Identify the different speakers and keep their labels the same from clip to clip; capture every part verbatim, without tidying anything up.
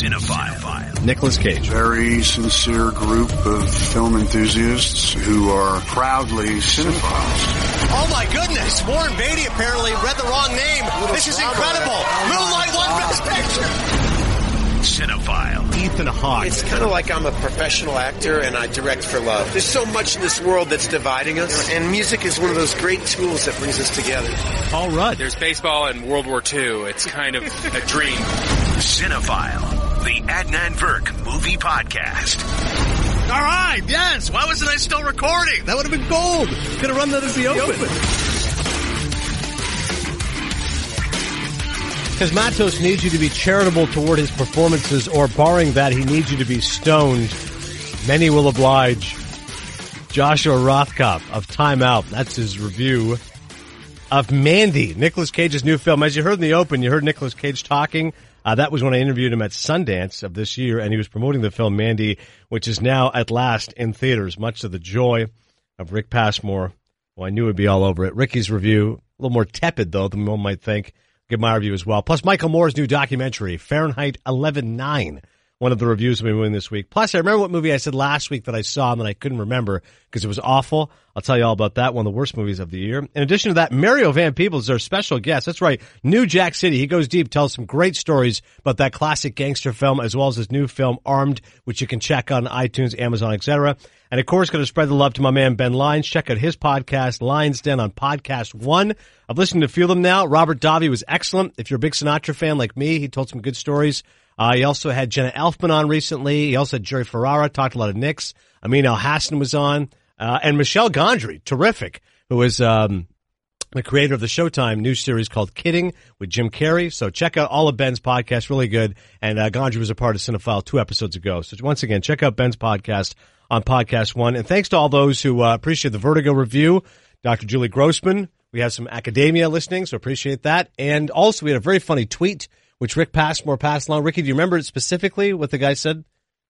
Speaker 1: Cinephile.
Speaker 2: Nicolas Cage.
Speaker 3: Very sincere group of film enthusiasts who are proudly cinephiles.
Speaker 4: Oh my goodness, Warren Beatty apparently read the wrong name. This is incredible. Moonlight won Best Picture.
Speaker 1: Cinephile.
Speaker 2: Ethan Hawke.
Speaker 5: It's kind of like I'm a professional actor and I direct for love. There's so much in this world that's dividing us, and music is one of those great tools that brings us together.
Speaker 2: Paul Rudd.
Speaker 6: There's baseball and World War Two. It's kind of a dream.
Speaker 1: Cinephile, the Adnan Virk movie podcast.
Speaker 2: All right, yes. Why wasn't I still recording? That would have been gold. Could have run that as the open. Because Matos needs you to be charitable toward his performances, or barring that, he needs you to be stoned. Many will oblige. Joshua Rothkopf of Time Out. That's his review of Mandy, Nicolas Cage's new film. As you heard in the open, you heard Nicolas Cage talking. Uh, that was when I interviewed him at Sundance of this year, and he was promoting the film Mandy, which is now at last in theaters, much to the joy of Rick Passmore. Well, I knew it would be all over it. Ricky's review, a little more tepid, though, than one might think. Give my review as well. Plus, Michael Moore's new documentary, Fahrenheit eleven nine, one of the reviews we've been doing this week. Plus, I remember what movie I said last week that I saw and that I couldn't remember because it was awful. I'll tell you all about that, one of the worst movies of the year. In addition to that, Mario Van Peebles is our special guest. That's right, New Jack City. He goes deep, tells some great stories about that classic gangster film, as well as his new film, Armed, which you can check on iTunes, Amazon, et cetera. And, of course, going to spread the love to my man Ben Lyons. Check out his podcast, Lyons Den, on Podcast One. I've listened to a few of them now. Robert Davi was excellent. If you're a big Sinatra fan like me, he told some good stories. Uh, he also had Jenna Elfman on recently. He also had Jerry Ferrara, talked a lot of Knicks. Amin Al-Hassan was on. Uh, and Michelle Gondry, terrific, who is um, the creator of the Showtime new series called Kidding with Jim Carrey. So check out all of Ben's podcasts, really good. And uh, Gondry was a part of Cinephile two episodes ago. So once again, check out Ben's podcast on Podcast One. And thanks to all those who uh, appreciate the Vertigo review. Doctor Julie Grossman. We have some academia listening, so appreciate that. And also we had a very funny tweet, which Rick Passmore passed along. Ricky, do you remember it specifically, what the guy said?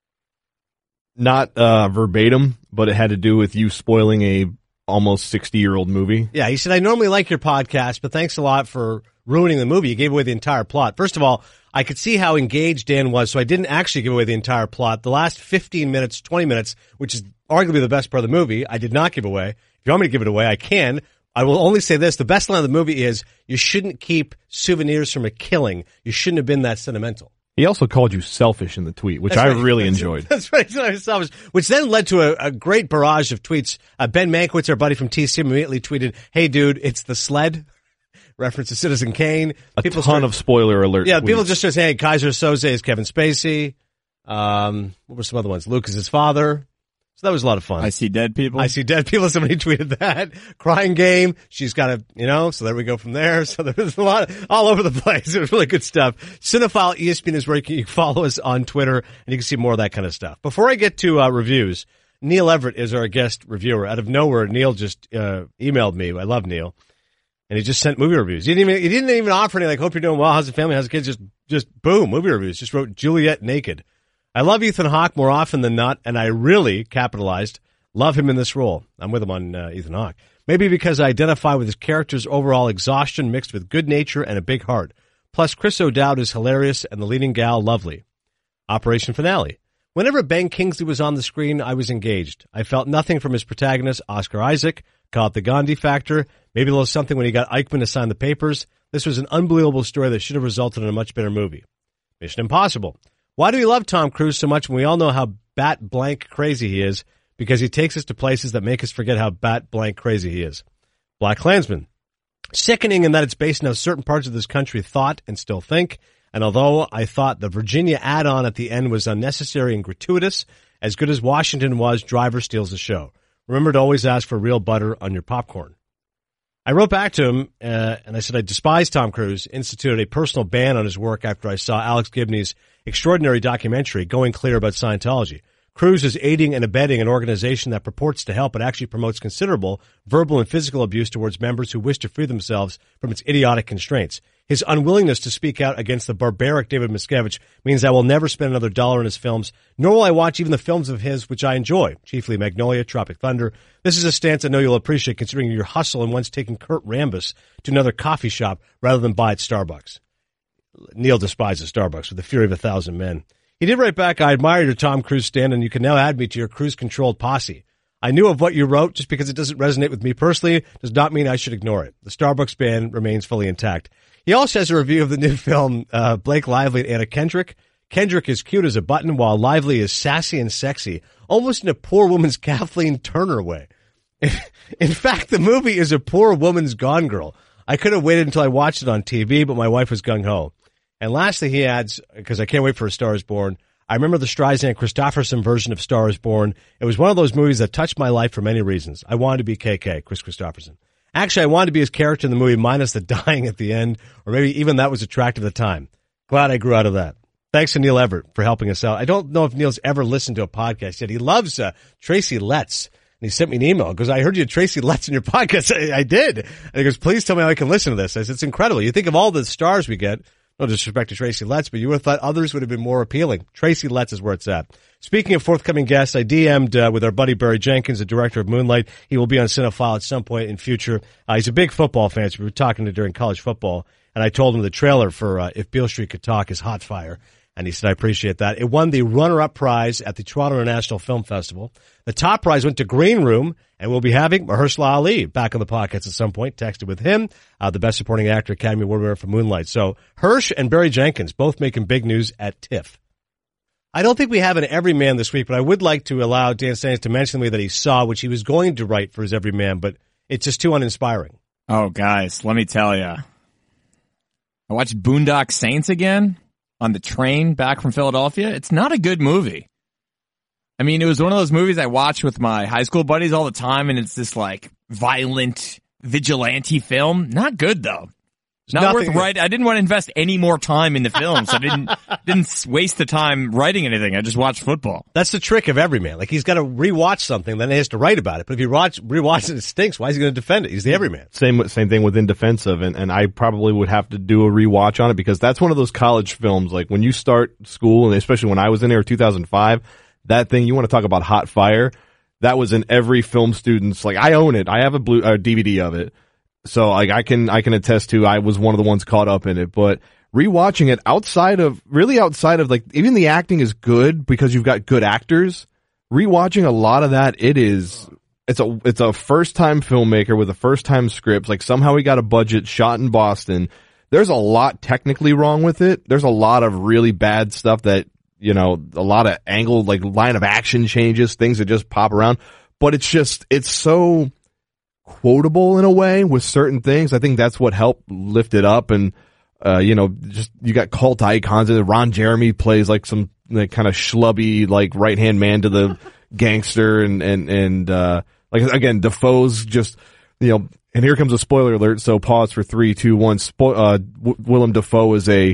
Speaker 7: Not uh, verbatim, but it had to do with you spoiling a almost sixty-year-old movie.
Speaker 2: Yeah, he said, I normally like your podcast, but thanks a lot for ruining the movie. You gave away the entire plot. First of all, I could see how engaged Dan was, so I didn't actually give away the entire plot. The last fifteen minutes, twenty minutes, which is arguably the best part of the movie, I did not give away. If you want me to give it away, I can. I will only say this. The best line of the movie is, you shouldn't keep souvenirs from a killing. You shouldn't have been that sentimental.
Speaker 7: He also called you selfish in the tweet, which
Speaker 2: That's
Speaker 7: I
Speaker 2: right.
Speaker 7: really
Speaker 2: That's,
Speaker 7: enjoyed.
Speaker 2: That's right. Selfish, which then led to a, a great barrage of tweets. Uh, Ben Mankiewicz, our buddy from T C M, immediately tweeted, hey, dude, it's the sled. Reference to Citizen Kane.
Speaker 7: A
Speaker 2: people
Speaker 7: ton
Speaker 2: start,
Speaker 7: of spoiler alert
Speaker 2: Yeah,
Speaker 7: tweets.
Speaker 2: people just say, hey, Kaiser Soze is Kevin Spacey. Um, what were some other ones? Luke is his father. So that was a lot of fun.
Speaker 8: I see dead people.
Speaker 2: I see dead people. Somebody tweeted that. Crying game. She's got a, you know, so there we go from there. So there was a lot of, all over the place. It was really good stuff. Cinephile E S P N is where you can follow us on Twitter, and you can see more of that kind of stuff. Before I get to uh, reviews, Neil Everett is our guest reviewer. Out of nowhere, Neil just uh, emailed me. I love Neil. And he just sent movie reviews. He didn't even, he didn't even offer any, like, hope you're doing well. How's the family? How's the kids? Just, just boom, movie reviews. Just wrote Juliet naked. I love Ethan Hawke more often than not, and I really capitalized. Love him in this role. I'm with him on uh, Ethan Hawke. Maybe because I identify with his character's overall exhaustion mixed with good nature and a big heart. Plus, Chris O'Dowd is hilarious and the leading gal lovely. Operation Finale. Whenever Ben Kingsley was on the screen, I was engaged. I felt nothing from his protagonist, Oscar Isaac. Call it the Gandhi factor. Maybe a little something when he got Eichmann to sign the papers. This was an unbelievable story that should have resulted in a much better movie. Mission Impossible. Why do we love Tom Cruise so much when we all know how bat blank crazy he is? Because he takes us to places that make us forget how bat blank crazy he is. Black Klansman. Sickening in that it's based on how certain parts of this country thought and still think. And although I thought the Virginia add-on at the end was unnecessary and gratuitous, as good as Washington was, Driver steals the show. Remember to always ask for real butter on your popcorn. I wrote back to him, uh, and I said I despise Tom Cruise, instituted a personal ban on his work after I saw Alex Gibney's extraordinary documentary, Going Clear, about Scientology. Cruise is aiding and abetting an organization that purports to help but actually promotes considerable verbal and physical abuse towards members who wish to free themselves from its idiotic constraints. His unwillingness to speak out against the barbaric David Miscavige means I will never spend another dollar on his films, nor will I watch even the films of his which I enjoy, chiefly Magnolia, Tropic Thunder. This is a stance I know you'll appreciate considering your hustle and once taking Kurt Rambis to another coffee shop rather than buy at Starbucks. Neil despises Starbucks with the fury of a thousand men. He did write back, I admire your Tom Cruise stand, and you can now add me to your cruise-controlled posse. I knew of what you wrote. Just because it doesn't resonate with me personally does not mean I should ignore it. The Starbucks ban remains fully intact. He also has a review of the new film, uh, Blake Lively and Anna Kendrick. Kendrick is cute as a button, while Lively is sassy and sexy, almost in a poor woman's Kathleen Turner way. In fact, the movie is a poor woman's Gone Girl. I could have waited until I watched it on T V, but my wife was gung-ho. And lastly, he adds, because I can't wait for A Star is Born, I remember the Streisand-Christopherson version of Star is Born. It was one of those movies that touched my life for many reasons. I wanted to be K K, Chris Christopherson. Actually, I wanted to be his character in the movie minus the dying at the end, or maybe even that was attractive at the time. Glad I grew out of that. Thanks to Neil Everett for helping us out. I don't know if Neil's ever listened to a podcast yet. He loves uh, Tracy Letts. And he sent me an email. He goes, I heard you had Tracy Letts in your podcast. I, I did. And he goes, please tell me how I can listen to this. I said, it's incredible. You think of all the stars we get. No disrespect to Tracy Letts, but you would have thought others would have been more appealing. Tracy Letts is where it's at. Speaking of forthcoming guests, I D M'd uh, with our buddy Barry Jenkins, the director of Moonlight. He will be on Cinephile at some point in future. Uh, he's a big football fan, so we were talking to during college football. And I told him the trailer for uh, If Beale Street Could Talk is hot fire. And he said, I appreciate that. It won the runner-up prize at the Toronto International Film Festival. The top prize went to Green Room, and we'll be having Mahershala Ali back on the podcast at some point. Texted with him, uh, the Best Supporting Actor, Academy Award winner for Moonlight. So Hirsch and Barry Jenkins both making big news at TIFF. I don't think we have an Everyman this week, but I would like to allow Dan Stannis to mention to me that he saw, which he was going to write for his Everyman, but it's just too uninspiring.
Speaker 8: Oh, guys, let me tell you. I watched Boondock Saints again on the train back from Philadelphia. It's not a good movie. I mean, it was one of those movies I watched with my high school buddies all the time, and it's this, like, violent vigilante film. Not good, though. Not worth writing. I didn't want to invest any more time in the film, so I didn't didn't waste the time writing anything. I just watched football.
Speaker 2: That's the trick of Everyman. Like, he's got to rewatch something, then he has to write about it. But if he watch, rewatches it, it stinks. Why is he going to defend it? He's the Everyman.
Speaker 7: Same same thing with In Defensive, and, and I probably would have to do a rewatch on it because that's one of those college films. Like, when you start school, and especially when I was in there in two thousand five, that thing, you want to talk about hot fire, that was in every film student's, like, I own it. I have a blue a D V D of it. So like I can I can attest to I was one of the ones caught up in it, but rewatching it outside of really outside of like even the acting is good because you've got good actors. Rewatching a lot of that, it is it's a it's a first time filmmaker with a first time script. Like somehow he got a budget, shot in Boston. There's a lot technically wrong with it. There's a lot of really bad stuff that, you know, a lot of angle, like line of action changes, things that just pop around. But it's just it's so quotable in a way with certain things. I think that's what helped lift it up. And, uh, you know, just, you got cult icons and Ron Jeremy plays like some like kind of schlubby, like right hand man to the gangster. And, and, and, uh, like again, Defoe's just, you know, and here comes a spoiler alert. So pause for three, two, one. Spo- uh, w- Willem Dafoe is a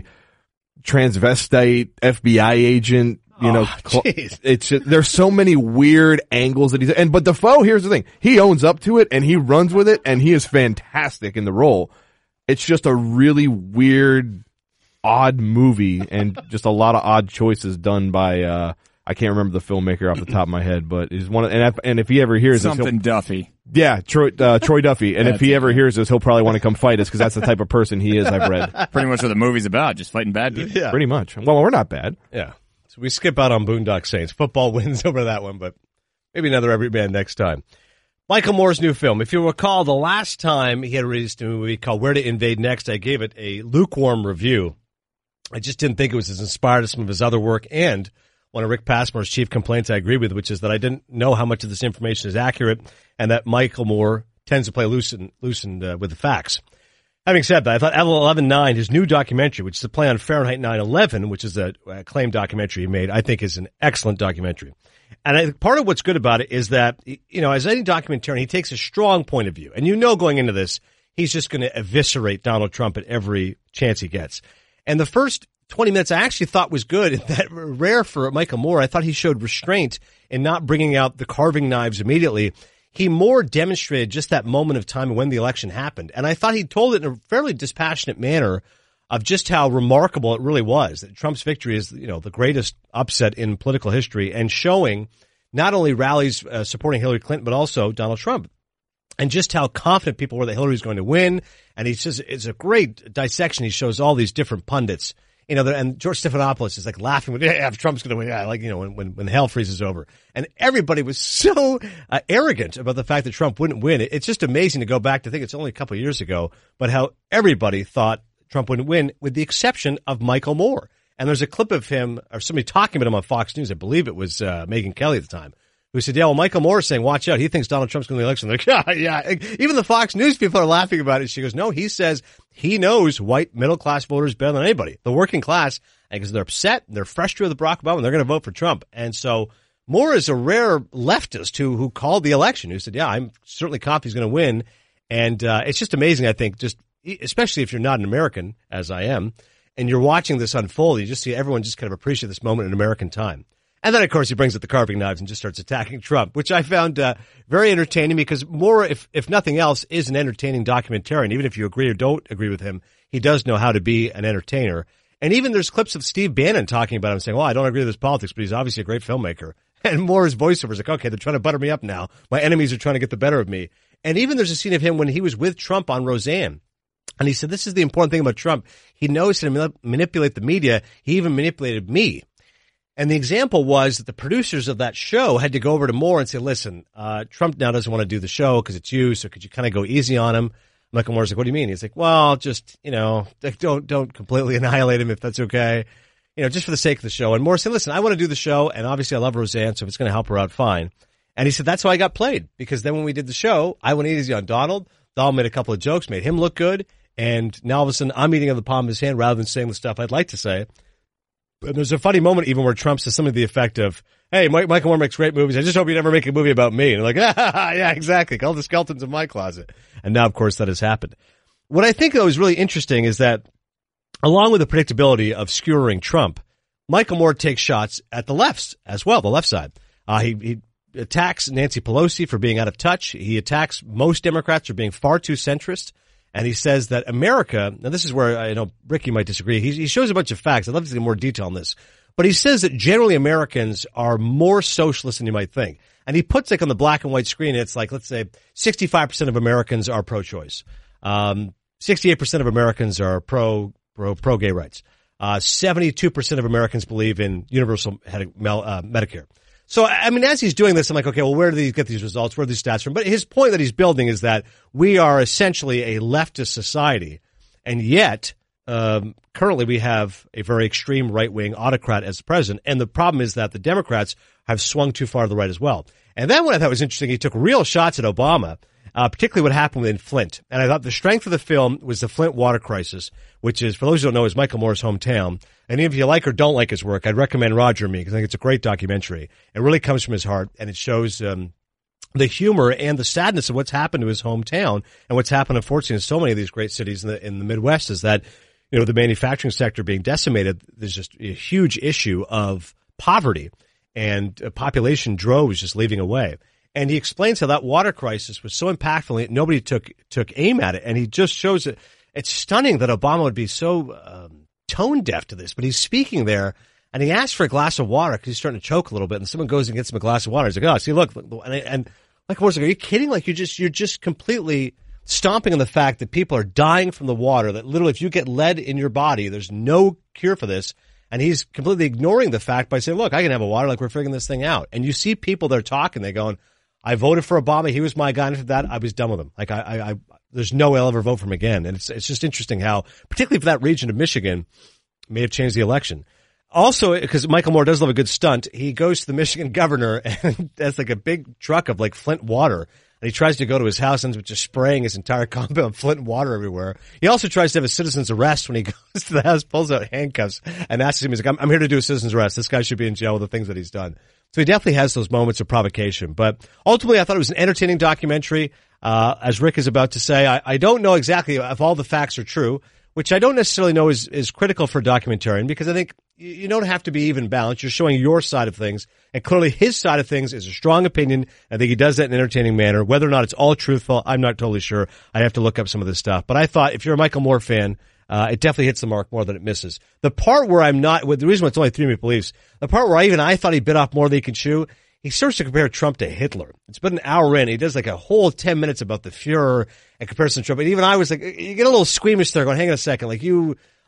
Speaker 7: transvestite F B I agent. You know,
Speaker 2: oh,
Speaker 7: it's just, there's so many weird angles that he's, and, but Dafoe, here's the thing. He owns up to it and he runs with it and he is fantastic in the role. It's just a really weird, odd movie and just a lot of odd choices done by, uh, I can't remember the filmmaker off the top of my head, but he's one of, and if, and if he ever hears
Speaker 8: something
Speaker 7: this,
Speaker 8: Duffy.
Speaker 7: Yeah, Troy, uh, Troy Duffy. And if he ever hears this, he'll probably want to come fight us because that's the type of person he is, I've read.
Speaker 8: Pretty much what the movie's about, just fighting bad people.
Speaker 2: Yeah.
Speaker 7: Pretty much. Well, we're not bad.
Speaker 2: Yeah. So we skip out on Boondock Saints. Football wins over that one, but maybe another Everyman next time. Michael Moore's new film. If you recall, the last time he had released a movie called Where to Invade Next, I gave it a lukewarm review. I just didn't think it was as inspired as some of his other work. And one of Rick Passmore's chief complaints I agree with, which is that I didn't know how much of this information is accurate and that Michael Moore tends to play loose and, loose and uh, with the facts. Having said that, I thought eleven nine, his new documentary, which is a play on Fahrenheit nine eleven, which is a acclaimed documentary he made, I think is an excellent documentary. And I, part of what's good about it is that, you know, as any documentarian, he takes a strong point of view. And you know going into this, he's just going to eviscerate Donald Trump at every chance he gets. And the first twenty minutes I actually thought was good. That rare for Michael Moore. I thought he showed restraint in not bringing out the carving knives immediately. He more demonstrated just that moment of time when the election happened. And I thought he told it in a fairly dispassionate manner of just how remarkable it really was. That Trump's victory is, you know, the greatest upset in political history and showing not only rallies uh, supporting Hillary Clinton, but also Donald Trump. And just how confident people were that Hillary was going to win. And he says it's a great dissection. He shows all these different pundits You know, and George Stephanopoulos is like laughing with, yeah, if Trump's going to win, yeah, like, you know, when, when, when hell freezes over. And everybody was so uh, arrogant about the fact that Trump wouldn't win. It, it's just amazing to go back to think it's only a couple of years ago, but how everybody thought Trump wouldn't win, with the exception of Michael Moore. And there's a clip of him, or somebody talking about him on Fox News, I believe it was uh, Megyn Kelly at the time, who said, yeah, well, Michael Moore is saying, watch out, he thinks Donald Trump's going to win the election. They're like, yeah, yeah. Even the Fox News people are laughing about it. She goes, no, he says he knows white middle-class voters better than anybody. The working class, because they're upset, they're frustrated with Barack Obama, and they're going to vote for Trump. And so Moore is a rare leftist who who called the election, who said, yeah, I'm certainly confident he's going to win. And uh, it's just amazing, I think, just especially if you're not an American, as I am, and you're watching this unfold, you just see everyone just kind of appreciate this moment in American time. And then, of course, he brings out the carving knives and just starts attacking Trump, which I found uh, very entertaining because Moore, if if nothing else, is an entertaining documentarian. Even if you agree or don't agree with him, he does know how to be an entertainer. And even there's clips of Steve Bannon talking about him saying, well, I don't agree with his politics, but he's obviously a great filmmaker. And Moore's voiceover is like, okay, they're trying to butter me up now. My enemies are trying to get the better of me. And even there's a scene of him when he was with Trump on Roseanne. And he said, this is the important thing about Trump. He knows how to manipulate the media. He even manipulated me. And the example was that the producers of that show had to go over to Moore and say, listen, uh, Trump now doesn't want to do the show because it's you, so could you kind of go easy on him? Michael Moore's like, what do you mean? He's like, well, just, you know, don't don't completely annihilate him if that's okay. You know, just for the sake of the show. And Moore said, listen, I want to do the show, and obviously I love Roseanne, so if it's going to help her out, fine. And he said, that's how I got played, because then when we did the show, I went easy on Donald. Donald made a couple of jokes, made him look good, and now all of a sudden I'm eating on the palm of his hand rather than saying the stuff I'd like to say. And there's a funny moment even where Trump says something to the effect of, hey, Mike, Michael Moore makes great movies. I just hope you never make a movie about me. And they're like, ah, yeah, exactly. Call the skeletons in my closet. And now, of course, that has happened. What I think, though, is really interesting is that along with the predictability of skewering Trump, Michael Moore takes shots at the lefts as well, the left side. Uh, he, he attacks Nancy Pelosi for being out of touch. He attacks most Democrats for being far too centrist. And he says that America, now this is where I know Ricky might disagree. He, he shows a bunch of facts. I'd love to see more detail on this. But he says that generally Americans are more socialist than you might think. And he puts like on the black and white screen, it's like, let's say sixty-five percent of Americans are pro-choice. Um, sixty-eight percent of Americans are pro, pro, pro gay rights. Uh, seventy-two percent of Americans believe in universal uh, Medicare. So, I mean, as he's doing this, I'm like, okay, well, where do these get these results? Where are these stats from? But his point that he's building is that we are essentially a leftist society, and yet um, currently we have a very extreme right-wing autocrat as the president. And the problem is that the Democrats have swung too far to the right as well. And then what I thought was interesting, he took real shots at Obama, uh, particularly what happened in Flint. And I thought the strength of the film was the Flint water crisis, which is, for those who don't know, is Michael Moore's hometown. And if you like or don't like his work, I'd recommend Roger and Me, because I think it's a great documentary. It really comes from his heart, and it shows um, the humor and the sadness of what's happened to his hometown and what's happened, unfortunately, in so many of these great cities in the in the Midwest is that, you know, the manufacturing sector being decimated. There's just a huge issue of poverty and uh, population droves just leaving away. And he explains how that water crisis was so impactful that nobody took took aim at it. And he just shows it. It's stunning that Obama would be so um, tone deaf to this, but he's speaking there and he asks for a glass of water because he's starting to choke a little bit, and someone goes and gets him a glass of water. He's like, oh, see, look, and, and like, like, are you kidding? Like, you're just, you're just completely stomping on the fact that people are dying from the water, that literally if you get lead in your body, there's no cure for this. And he's completely ignoring the fact by saying, look, I can have a water, like we're figuring this thing out. And you see people that are talking, they're going, I voted for Obama. He was my guy. And after that, I was done with him. Like, I, I, I there's no way I'll ever vote for him again. And it's, it's just interesting how, particularly for that region of Michigan, may have changed the election. Also, because Michael Moore does love a good stunt, he goes to the Michigan governor and has like a big truck of like Flint water. And he tries to go to his house and ends up just spraying his entire compound Flint water everywhere. He also tries to have a citizen's arrest when he goes to the house, pulls out handcuffs and asks him, he's like, I'm, I'm here to do a citizen's arrest. This guy should be in jail with the things that he's done. So he definitely has those moments of provocation. But ultimately, I thought it was an entertaining documentary. Uh, as Rick is about to say, I, I don't know exactly if all the facts are true, which I don't necessarily know is, is critical for a documentarian, because I think you don't have to be even balanced. You're showing your side of things, and clearly his side of things is a strong opinion. I think he does that in an entertaining manner. Whether or not it's all truthful, I'm not totally sure. I have to look up some of this stuff. But I thought if you're a Michael Moore fan, uh, it definitely hits the mark more than it misses. The part where I'm not, the reason why it's only three minute beliefs, the part where I even I thought he bit off more than he could chew, he starts to compare Trump to Hitler. It's been an hour in. He does like a whole ten minutes about the Fuhrer and comparison to Trump. And even I was like, you get a little squeamish there going, hang on a second. Like you,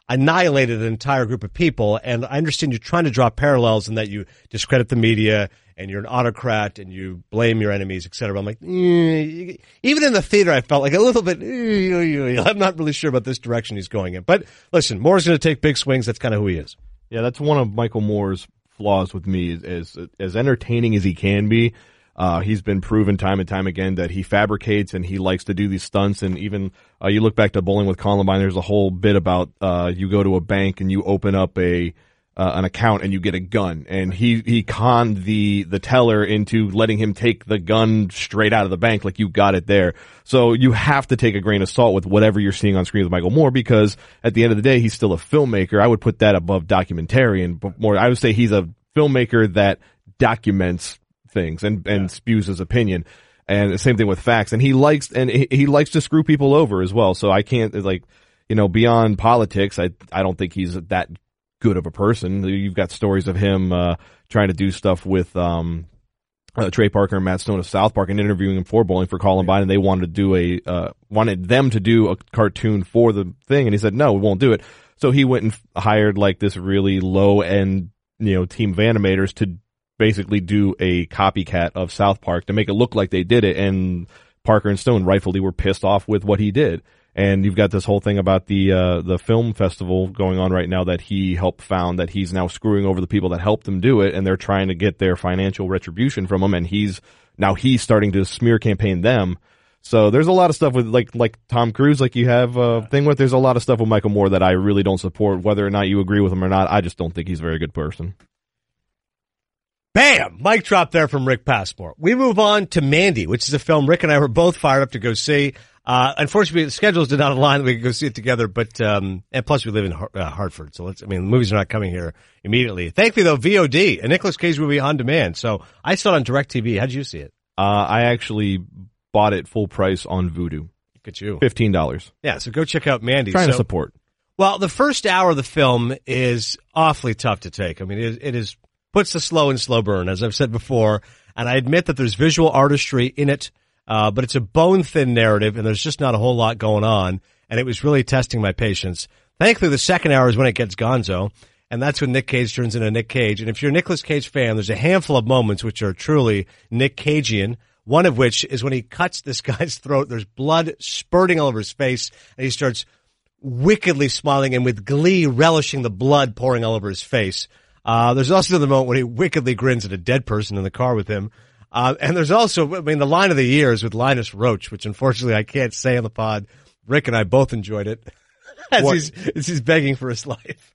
Speaker 2: annihilated an entire group of people. And I understand you're trying to draw parallels in that you discredit the media and you're an autocrat and you blame your enemies, et cetera. I'm like, eh. Even in the theater, I felt like a little bit, eh, I'm not really sure about this direction he's going in. But listen, Moore's going to take big swings. That's kind of who he is.
Speaker 7: Yeah, that's one of Michael Moore's flaws with me. Is, as, as entertaining as he can be, Uh, he's been proven time and time again that he fabricates and he likes to do these stunts. And even uh, you look back to Bowling with Columbine, there's a whole bit about uh, you go to a bank and you open up a uh, an account and you get a gun. And he he conned the the teller into letting him take the gun straight out of the bank, like you got it there. So you have to take a grain of salt with whatever you're seeing on screen with Michael Moore, because at the end of the day, he's still a filmmaker. I would put that above documentarian, but more I would say he's a filmmaker that documents things and, and yeah. spews his opinion. And the same thing with facts. And he likes, and he, he likes to screw people over as well. So I can't, like, you know, beyond politics, I, I don't think he's that good of a person. You've got stories of him, uh, trying to do stuff with, um, uh, Trey Parker and Matt Stone of South Park and interviewing him for Bowling for Columbine. And they wanted to do a, uh, wanted them to do a cartoon for the thing. And he said, no, we won't do it. So he went and hired like this really low end, you know, team of animators to basically do a copycat of South Park to make it look like they did it, and Parker and Stone rightfully were pissed off with what he did. And you've got this whole thing about the uh the film festival going on right now that he helped found, that he's now screwing over the people that helped him do it, and they're trying to get their financial retribution from him, and he's now he's starting to smear campaign them. So there's a lot of stuff with like like Tom Cruise, like you have a thing with. There's a lot of stuff with Michael Moore that I really don't support, whether or not you agree with him or not. I just don't think he's a very good person.
Speaker 2: Bam! Mic drop there from Rick Passmore. We move on to Mandy, which is a film Rick and I were both fired up to go see. Uh, unfortunately, the schedules did not align that we could go see it together, but, um, and plus we live in uh, Hartford, so let's, I mean, the movies are not coming here immediately. Thankfully though, V O D, a Nicolas Cage movie on demand. So I saw it on DirecTV. How did you see it?
Speaker 7: Uh, I actually bought it full price on Vudu.
Speaker 2: Look at you.
Speaker 7: fifteen dollars.
Speaker 2: Yeah, so go check out Mandy.
Speaker 7: Trying
Speaker 2: so,
Speaker 7: to support.
Speaker 2: Well, the first hour of the film is awfully tough to take. I mean, it, it is, puts the slow and slow burn, as I've said before. And I admit that there's visual artistry in it, uh, but it's a bone-thin narrative, and there's just not a whole lot going on. And it was really testing my patience. Thankfully, the second hour is when it gets gonzo, and that's when Nick Cage turns into Nick Cage. And if you're a Nicolas Cage fan, there's a handful of moments which are truly Nick Cagean, one of which is when he cuts this guy's throat. There's blood spurting all over his face, and he starts wickedly smiling and with glee relishing the blood pouring all over his face. Uh, there's also the moment when he wickedly grins at a dead person in the car with him. Uh, and there's also, I mean, the line of the year is with Linus Roach, which unfortunately I can't say on the pod. Rick and I both enjoyed it as he's, as he's begging for his life.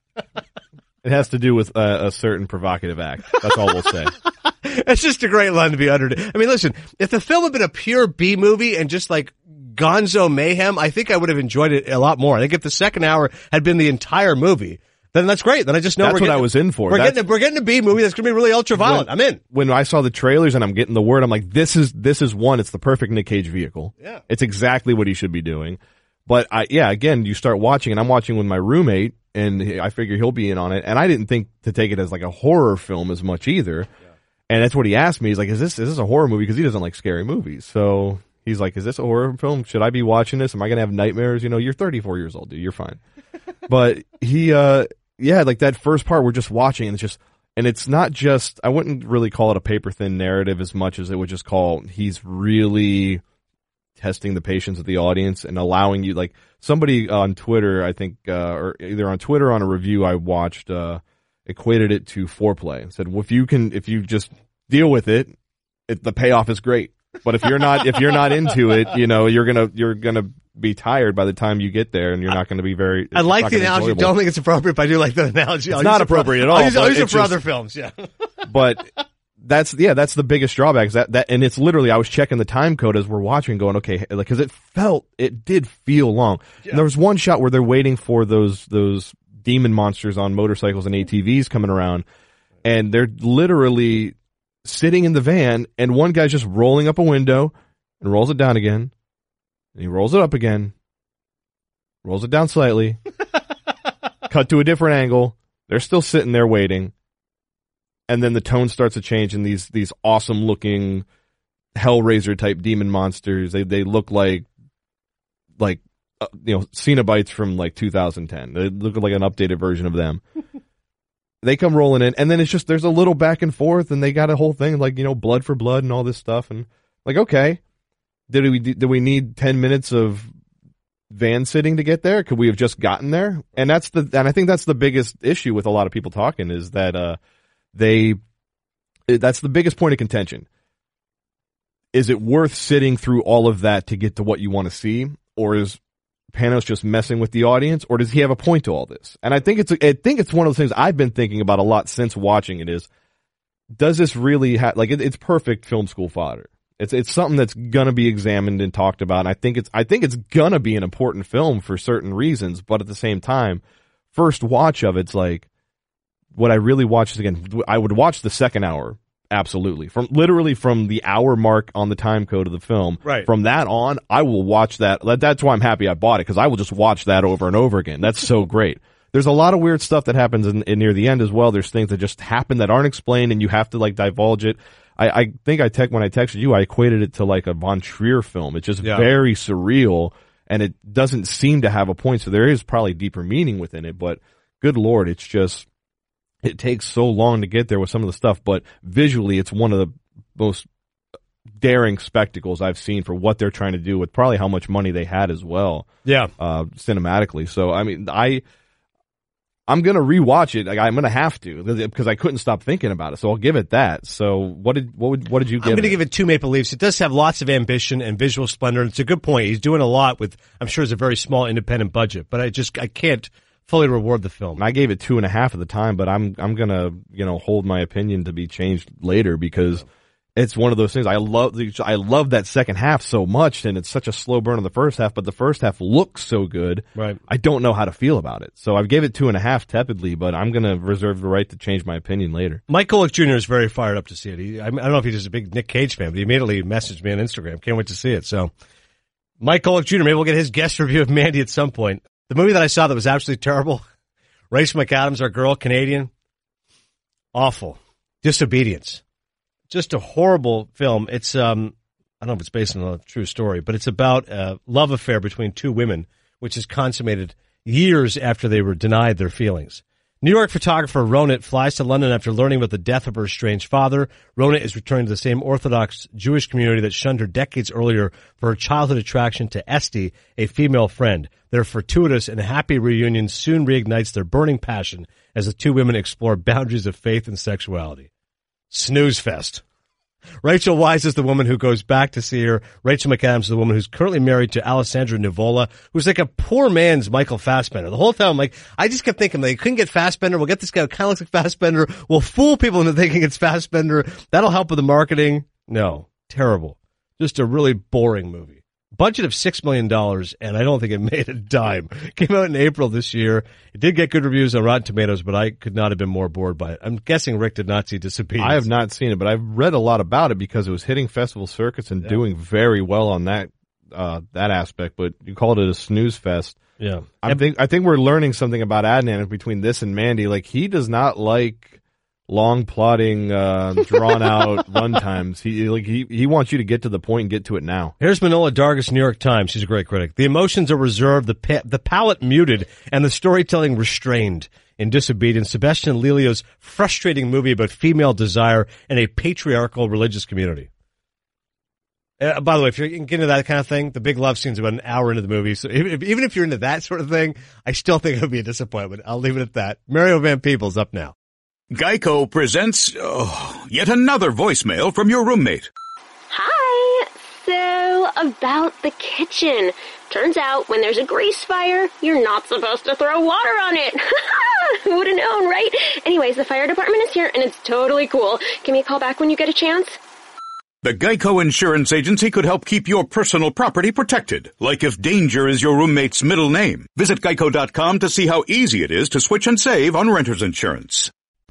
Speaker 7: It has to do with uh, a certain provocative act. That's all we'll say.
Speaker 2: It's just a great line to be uttered. I mean, listen, if the film had been a pure B movie and just like gonzo mayhem, I think I would have enjoyed it a lot more. I think if the second hour had been the entire movie, then that's great. Then I just know
Speaker 7: that's
Speaker 2: we're
Speaker 7: what
Speaker 2: getting,
Speaker 7: I was in for.
Speaker 2: We're
Speaker 7: that's,
Speaker 2: getting, a, we're getting a B movie that's going to be really ultra violent. I'm in.
Speaker 7: When I saw the trailers and I'm getting the word, I'm like, this is, this is one, it's the perfect Nick Cage vehicle.
Speaker 2: Yeah.
Speaker 7: It's exactly what he should be doing. But I, yeah, again, you start watching, and I'm watching with my roommate, and I figure he'll be in on it. And I didn't think to take it as like a horror film as much either. Yeah. And that's what he asked me. He's like, is this, is this a horror movie? Because he doesn't like scary movies. So he's like, is this a horror film? Should I be watching this? Am I going to have nightmares? You know, you're thirty-four years old, dude. You're fine. But he, uh, yeah, like that first part we're just watching, and it's just, and it's not just, I wouldn't really call it a paper thin narrative as much as it would just call, he's really testing the patience of the audience and allowing you, like somebody on Twitter, I think, uh, or either on Twitter or on a review I watched, uh, equated it to foreplay and said, well, if you can, if you just deal with it, it, the payoff is great. But if you're not, if you're not into it, you know, you're gonna, you're gonna be tired by the time you get there, and you're not going to be very.
Speaker 2: I like the analogy.
Speaker 7: Enjoyable.
Speaker 2: Don't think it's appropriate, but I do like the analogy.
Speaker 7: It's
Speaker 2: I'll
Speaker 7: not
Speaker 2: use
Speaker 7: appropriate
Speaker 2: it for,
Speaker 7: at all.
Speaker 2: I'll use, I'll use it for
Speaker 7: just,
Speaker 2: other films, yeah.
Speaker 7: But that's yeah, that's the biggest drawback. Is that that, and it's literally I was checking the time code as we're watching, going okay, because it felt, it did feel long. Yeah. And there was one shot where they're waiting for those those demon monsters on motorcycles and A T Vs coming around, and they're literally sitting in the van, and one guy's just rolling up a window and rolls it down again, and he rolls it up again, rolls it down slightly, cut to a different angle. They're still sitting there waiting, and then the tone starts to change, and these these awesome looking Hellraiser type demon monsters. They they look like like uh, you know, Cenobites from like two thousand ten. They look like an updated version of them. They come rolling in, and then it's just there's a little back and forth, and they got a whole thing like, you know, blood for blood and all this stuff, and like, okay, did we did we need ten minutes of van sitting to get there? Could we have just gotten there? And that's the and I think that's the biggest issue with a lot of people talking is that uh, they that's the biggest point of contention. Is it worth sitting through all of that to get to what you want to see, or is Panos just messing with the audience, or does he have a point to all this? And I think it's I think it's one of those things I've been thinking about a lot since watching it is, does this really have, like, it, it's perfect film school fodder. It's it's something that's gonna be examined and talked about. And I think it's I think it's gonna be an important film for certain reasons, but at the same time, first watch of it's like, would I really watch this again? I would watch the second hour. Absolutely. From literally from the hour mark on the time code of the film.
Speaker 2: Right.
Speaker 7: From that on, I will watch that. That's why I'm happy I bought it, because I will just watch that over and over again. That's so great. There's a lot of weird stuff that happens in, in near the end as well. There's things that just happen that aren't explained, and you have to like divulge it. I, I think I te- when I texted you, I equated it to like a Von Trier film. It's just yeah. very surreal, and it doesn't seem to have a point. So there is probably deeper meaning within it, but good Lord, it's just, it takes so long to get there with some of the stuff, but visually it's one of the most daring spectacles I've seen for what they're trying to do with probably how much money they had as well.
Speaker 2: Yeah.
Speaker 7: Uh, cinematically. So, I mean, I, I'm going to rewatch it. Like, I'm going to have to because I couldn't stop thinking about it. So I'll give it that. So what did, what would, what did you give it?
Speaker 2: I'm going to give it two Maple Leafs. It does have lots of ambition and visual splendor. And it's a good point. He's doing a lot with, I'm sure it's a very small independent budget, but I just, I can't fully reward the film.
Speaker 7: I gave it two and a half at the time, but I'm I'm gonna you know hold my opinion to be changed later because it's one of those things. I love the, I love that second half so much, and it's such a slow burn in the first half. But the first half looks so good.
Speaker 2: Right.
Speaker 7: I don't know how to feel about it, so I gave it two and a half tepidly. But I'm gonna reserve the right to change my opinion later.
Speaker 2: Mike Golick Junior is very fired up to see it. He, I, I don't know if he's just a big Nick Cage fan, but he immediately messaged me on Instagram. Can't wait to see it. So, Mike Golick Junior Maybe we'll get his guest review of Mandy at some point. The movie that I saw that was absolutely terrible. Rachel McAdams, our girl, Canadian. Awful. Disobedience. Just a horrible film. It's, um, I don't know if it's based on a true story, but it's about a love affair between two women, which is consummated years after they were denied their feelings. New York photographer Ronit flies to London after learning about the death of her estranged father. Ronit is returning to the same Orthodox Jewish community that shunned her decades earlier for her childhood attraction to Esti, a female friend. Their fortuitous and happy reunion soon reignites their burning passion as the two women explore boundaries of faith and sexuality. Snooze fest. Rachel Weisz is the woman who goes back to see her. Rachel McAdams is the woman who's currently married to Alessandro Nivola, who's like a poor man's Michael Fassbender. The whole time, like, I just kept thinking, they couldn't get Fassbender. We'll get this guy who kind of looks like Fassbender. We'll fool people into thinking it's Fassbender. That'll help with the marketing. No. Terrible. Just a really boring movie. Budget of six million dollars, and I don't think it made a dime. Came out in April this year. It did get good reviews on Rotten Tomatoes, but I could not have been more bored by it. I'm guessing Rick did not see Disobedience.
Speaker 7: I have not seen it, but I've read a lot about it because it was hitting festival circuits and yeah. doing very well on that uh, that aspect, but you called it a snooze fest.
Speaker 2: Yeah.
Speaker 7: I think I think we're learning something about Adnan between this and Mandy. Like, he does not like long plodding, uh, drawn out run times. He like he he wants you to get to the point and get to it now.
Speaker 2: Here's Manola Dargis, New York Times. She's a great critic. The emotions are reserved, the pa- the palate muted, and the storytelling restrained. In Disobedience, Sebastian Lelio's frustrating movie about female desire in a patriarchal religious community. Uh, by the way, if you're into that kind of thing, the big love scene's about an hour into the movie. So if, even if you're into that sort of thing, I still think it would be a disappointment. I'll leave it at that. Mario Van Peebles up now.
Speaker 9: Geico presents oh, yet another voicemail from your roommate.
Speaker 10: Hi. So, about the kitchen. Turns out when there's a grease fire, you're not supposed to throw water on it. Who would have known, right? Anyways, the fire department is here and it's totally cool. Give me a call back when you get a chance.
Speaker 9: The Geico Insurance Agency could help keep your personal property protected, like if danger is your roommate's middle name. Visit geico dot com to see how easy it is to switch and save on renter's insurance.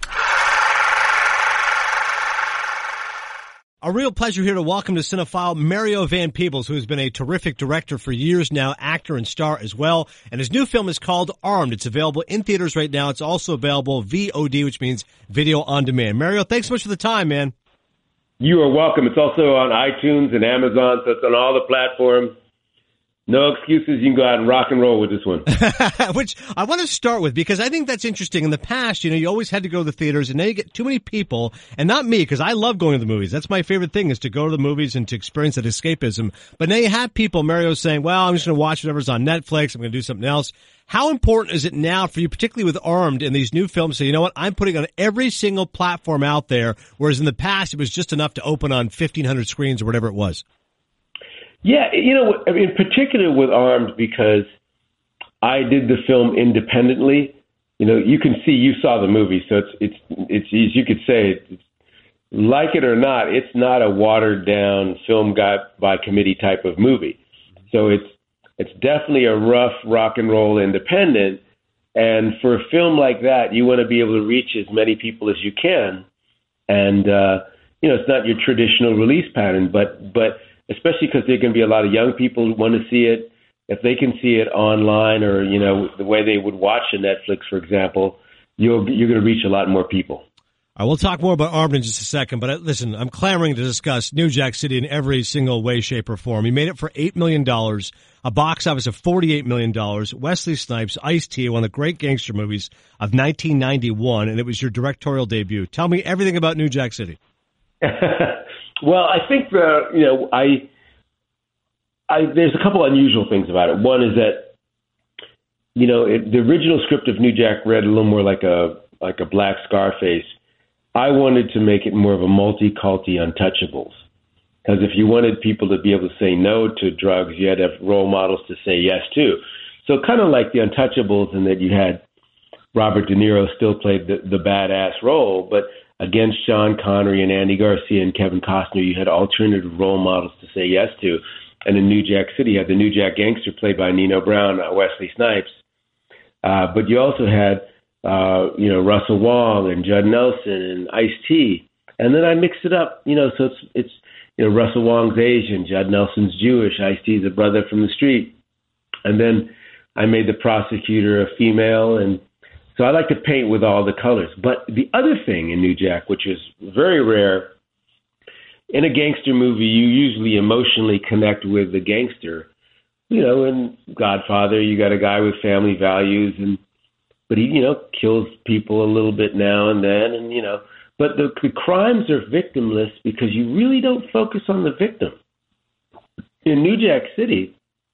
Speaker 2: A real pleasure here to welcome to Cinephile Mario Van Peebles, who has been a terrific director for years now, actor and star as well. And his new film is called Armed. It's available in theaters right now. It's also available V O D, which means video on demand. Mario, thanks so much for the time, man.
Speaker 11: You are welcome. It's also on iTunes and Amazon, so it's on all the platforms. No excuses. You can go out and rock and roll with this one.
Speaker 2: Which I want to start with because I think that's interesting. In the past, you know, you always had to go to the theaters, and now you get too many people, and not me, because I love going to the movies. That's my favorite thing, is to go to the movies and to experience that escapism. But now you have people, Mario, saying, well, I'm just going to watch whatever's on Netflix. I'm going to do something else. How important is it now for you, particularly with Armed and these new films, so you know what, I'm putting on every single platform out there, whereas in the past it was just enough to open on fifteen hundred screens or whatever it was?
Speaker 11: Yeah, you know, I mean, in particular with Armed, because I did the film independently. You know, you can see, you saw the movie, so it's it's it's as you could say, it's, like it or not, it's not a watered down film got by committee type of movie. So it's it's definitely a rough rock and roll independent. And for a film like that, you want to be able to reach as many people as you can. And uh, you know, it's not your traditional release pattern, but but. especially because there are going to be a lot of young people who want to see it. If they can see it online or, you know, the way they would watch a Netflix, for example, you'll, you're going to reach a lot more people.
Speaker 2: All right, we'll talk more about Armed in just a second, but uh, listen, I'm clamoring to discuss New Jack City in every single way, shape, or form. He made it for eight million dollars, a box office of forty-eight million dollars. Wesley Snipes, Ice-T, one of the great gangster movies of nineteen ninety-one, and it was your directorial debut. Tell me everything about New Jack City.
Speaker 11: Well, I think the you know I, I there's a couple unusual things about it. One is that you know it, the original script of New Jack read a little more like a like a Black Scarface. I wanted to make it more of a multi-culti Untouchables, because if you wanted people to be able to say no to drugs, you had to have role models to say yes to. So kind of like the Untouchables, in that you had Robert De Niro still played the, the badass role, but against Sean Connery and Andy Garcia and Kevin Costner, you had alternative role models to say yes to. And in New Jack City, you had the New Jack Gangster played by Nino Brown, uh, Wesley Snipes. Uh, but you also had, uh, you know, Russell Wong and Judd Nelson and Ice-T. And then I mixed it up, you know, so it's, it's you know, Russell Wong's Asian, Judd Nelson's Jewish, Ice-T's a brother from the street. And then I made the prosecutor a female, and so I like to paint with all the colors. But the other thing in New Jack, which is very rare, in a gangster movie, you usually emotionally connect with the gangster. You know, in Godfather, you got a guy with family values, and but he, you know, kills people a little bit now and then, and you know, but the, the crimes are victimless because you really don't focus on the victim. In New Jack City,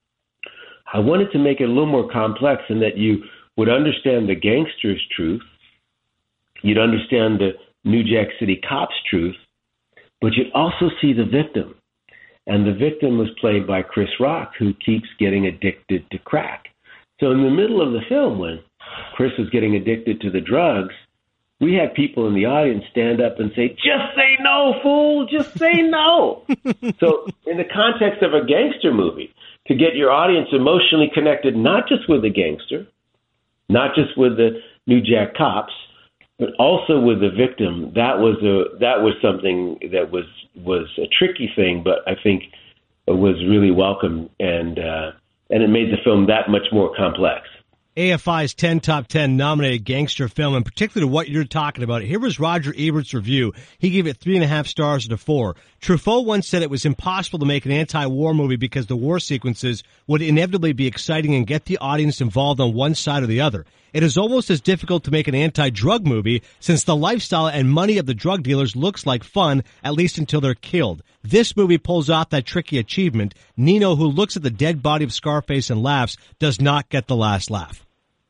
Speaker 11: I wanted to make it a little more complex in that you would understand the gangster's truth, you'd understand the New Jack City cop's truth, but you'd also see the victim. And the victim was played by Chris Rock, who keeps getting addicted to crack. So in the middle of the film, when Chris was getting addicted to the drugs, we had people in the audience stand up and say, just say no, fool, just say no. So in the context of a gangster movie, to get your audience emotionally connected, not just with the gangster, not just with the New Jack cops, but also with the victim, that was a that was something that was was a tricky thing, but I think it was really welcome, and uh, and it made the film that much more complex.
Speaker 2: A F I's ten Top ten nominated gangster film, and particularly what you're talking about. Here was Roger Ebert's review. He gave it three and a half stars out of four. Truffaut once said it was impossible to make an anti-war movie because the war sequences would inevitably be exciting and get the audience involved on one side or the other. It is almost as difficult to make an anti-drug movie since the lifestyle and money of the drug dealers looks like fun, at least until they're killed. This movie pulls off that tricky achievement. Nino, who looks at the dead body of Scarface and laughs, does not get the last laugh.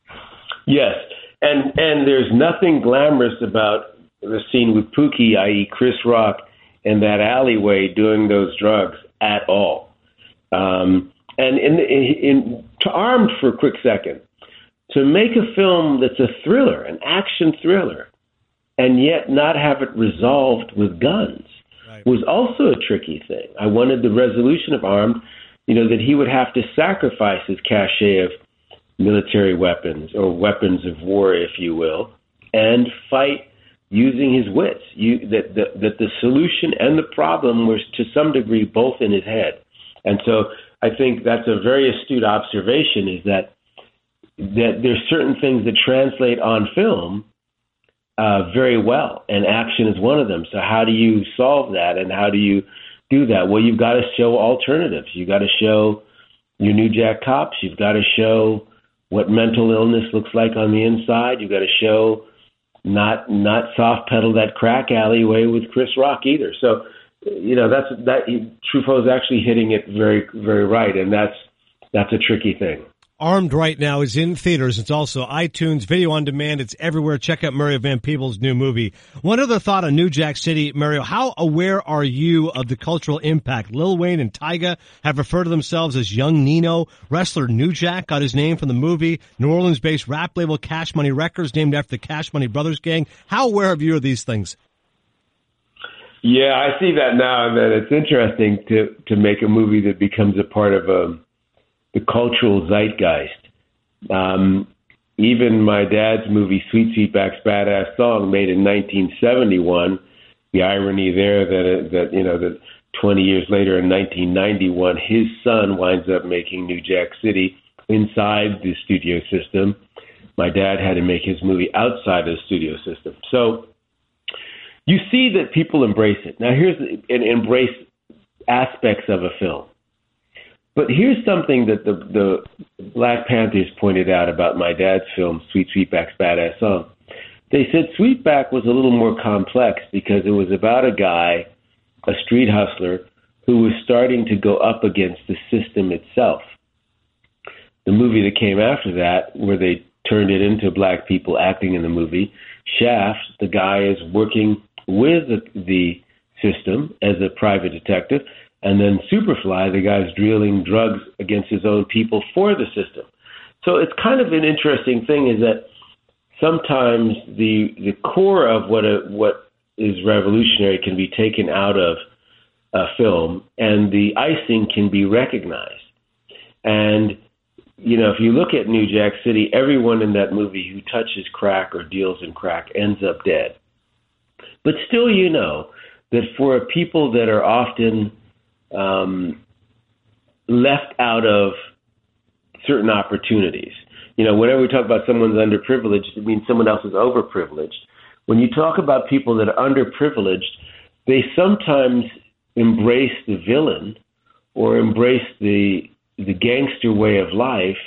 Speaker 11: Yes, and and there's nothing glamorous about the scene with Pookie, that is. Chris Rock, in that alleyway doing those drugs at all. Um, and in, in, in to Armed for a quick second, to make a film that's a thriller, an action thriller, and yet not have it resolved with guns, right, was also a tricky thing. I wanted the resolution of Armed, you know, that he would have to sacrifice his cachet of military weapons, or weapons of war, if you will, and fight using his wits. You, that, that, that the solution and the problem was to some degree both in his head. And so I think that's a very astute observation, is that that there's certain things that translate on film uh, very well, and action is one of them. So how do you solve that, and how do you do that? Well, you've got to show alternatives. You've got to show your New Jack cops, you've got to show what mental illness looks like on the inside. You've got to show not not soft pedal that crack alleyway with Chris Rock either. So, you know, that's that Truffaut's actually hitting it very, very right, and that's that's a tricky thing.
Speaker 2: Armed right now is in theaters. It's also iTunes, video on demand. It's everywhere. Check out Mario Van Peebles' new movie. One other thought on New Jack City, Mario. How aware are you of the cultural impact? Lil Wayne and Tyga have referred to themselves as Young Nino. Wrestler New Jack got his name from the movie. New Orleans-based rap label Cash Money Records, named after the Cash Money Brothers gang. How aware are you of these things?
Speaker 11: Yeah, I see that now, and then it's interesting to to make a movie that becomes a part of a the cultural zeitgeist. Um, even my dad's movie, Sweet Sweetback's Badass Song, made in nineteen seventy-one. The irony there that that you know that twenty years later, in nineteen ninety-one, his son winds up making New Jack City inside the studio system. My dad had to make his movie outside of the studio system. So you see that people embrace it. Now here's and embrace aspects of a film. But here's something that the, the Black Panthers pointed out about my dad's film, Sweet Sweetback's Badass Song. They said Sweetback was a little more complex because it was about a guy, a street hustler, who was starting to go up against the system itself. The movie that came after that, where they turned it into black people acting in the movie, Shaft, the guy is working with the, the system as a private detective. And then Superfly, the guy's dealing drugs against his own people for the system. So it's kind of an interesting thing is that sometimes the the core of what a, what is revolutionary can be taken out of a film, and the icing can be recognized. And, you know, if you look at New Jack City, everyone in that movie who touches crack or deals in crack ends up dead. But still, you know, that for people that are often Um, left out of certain opportunities. You know, whenever we talk about someone's underprivileged, it means someone else is overprivileged. When you talk about people that are underprivileged, they sometimes embrace the villain or embrace the the gangster way of life,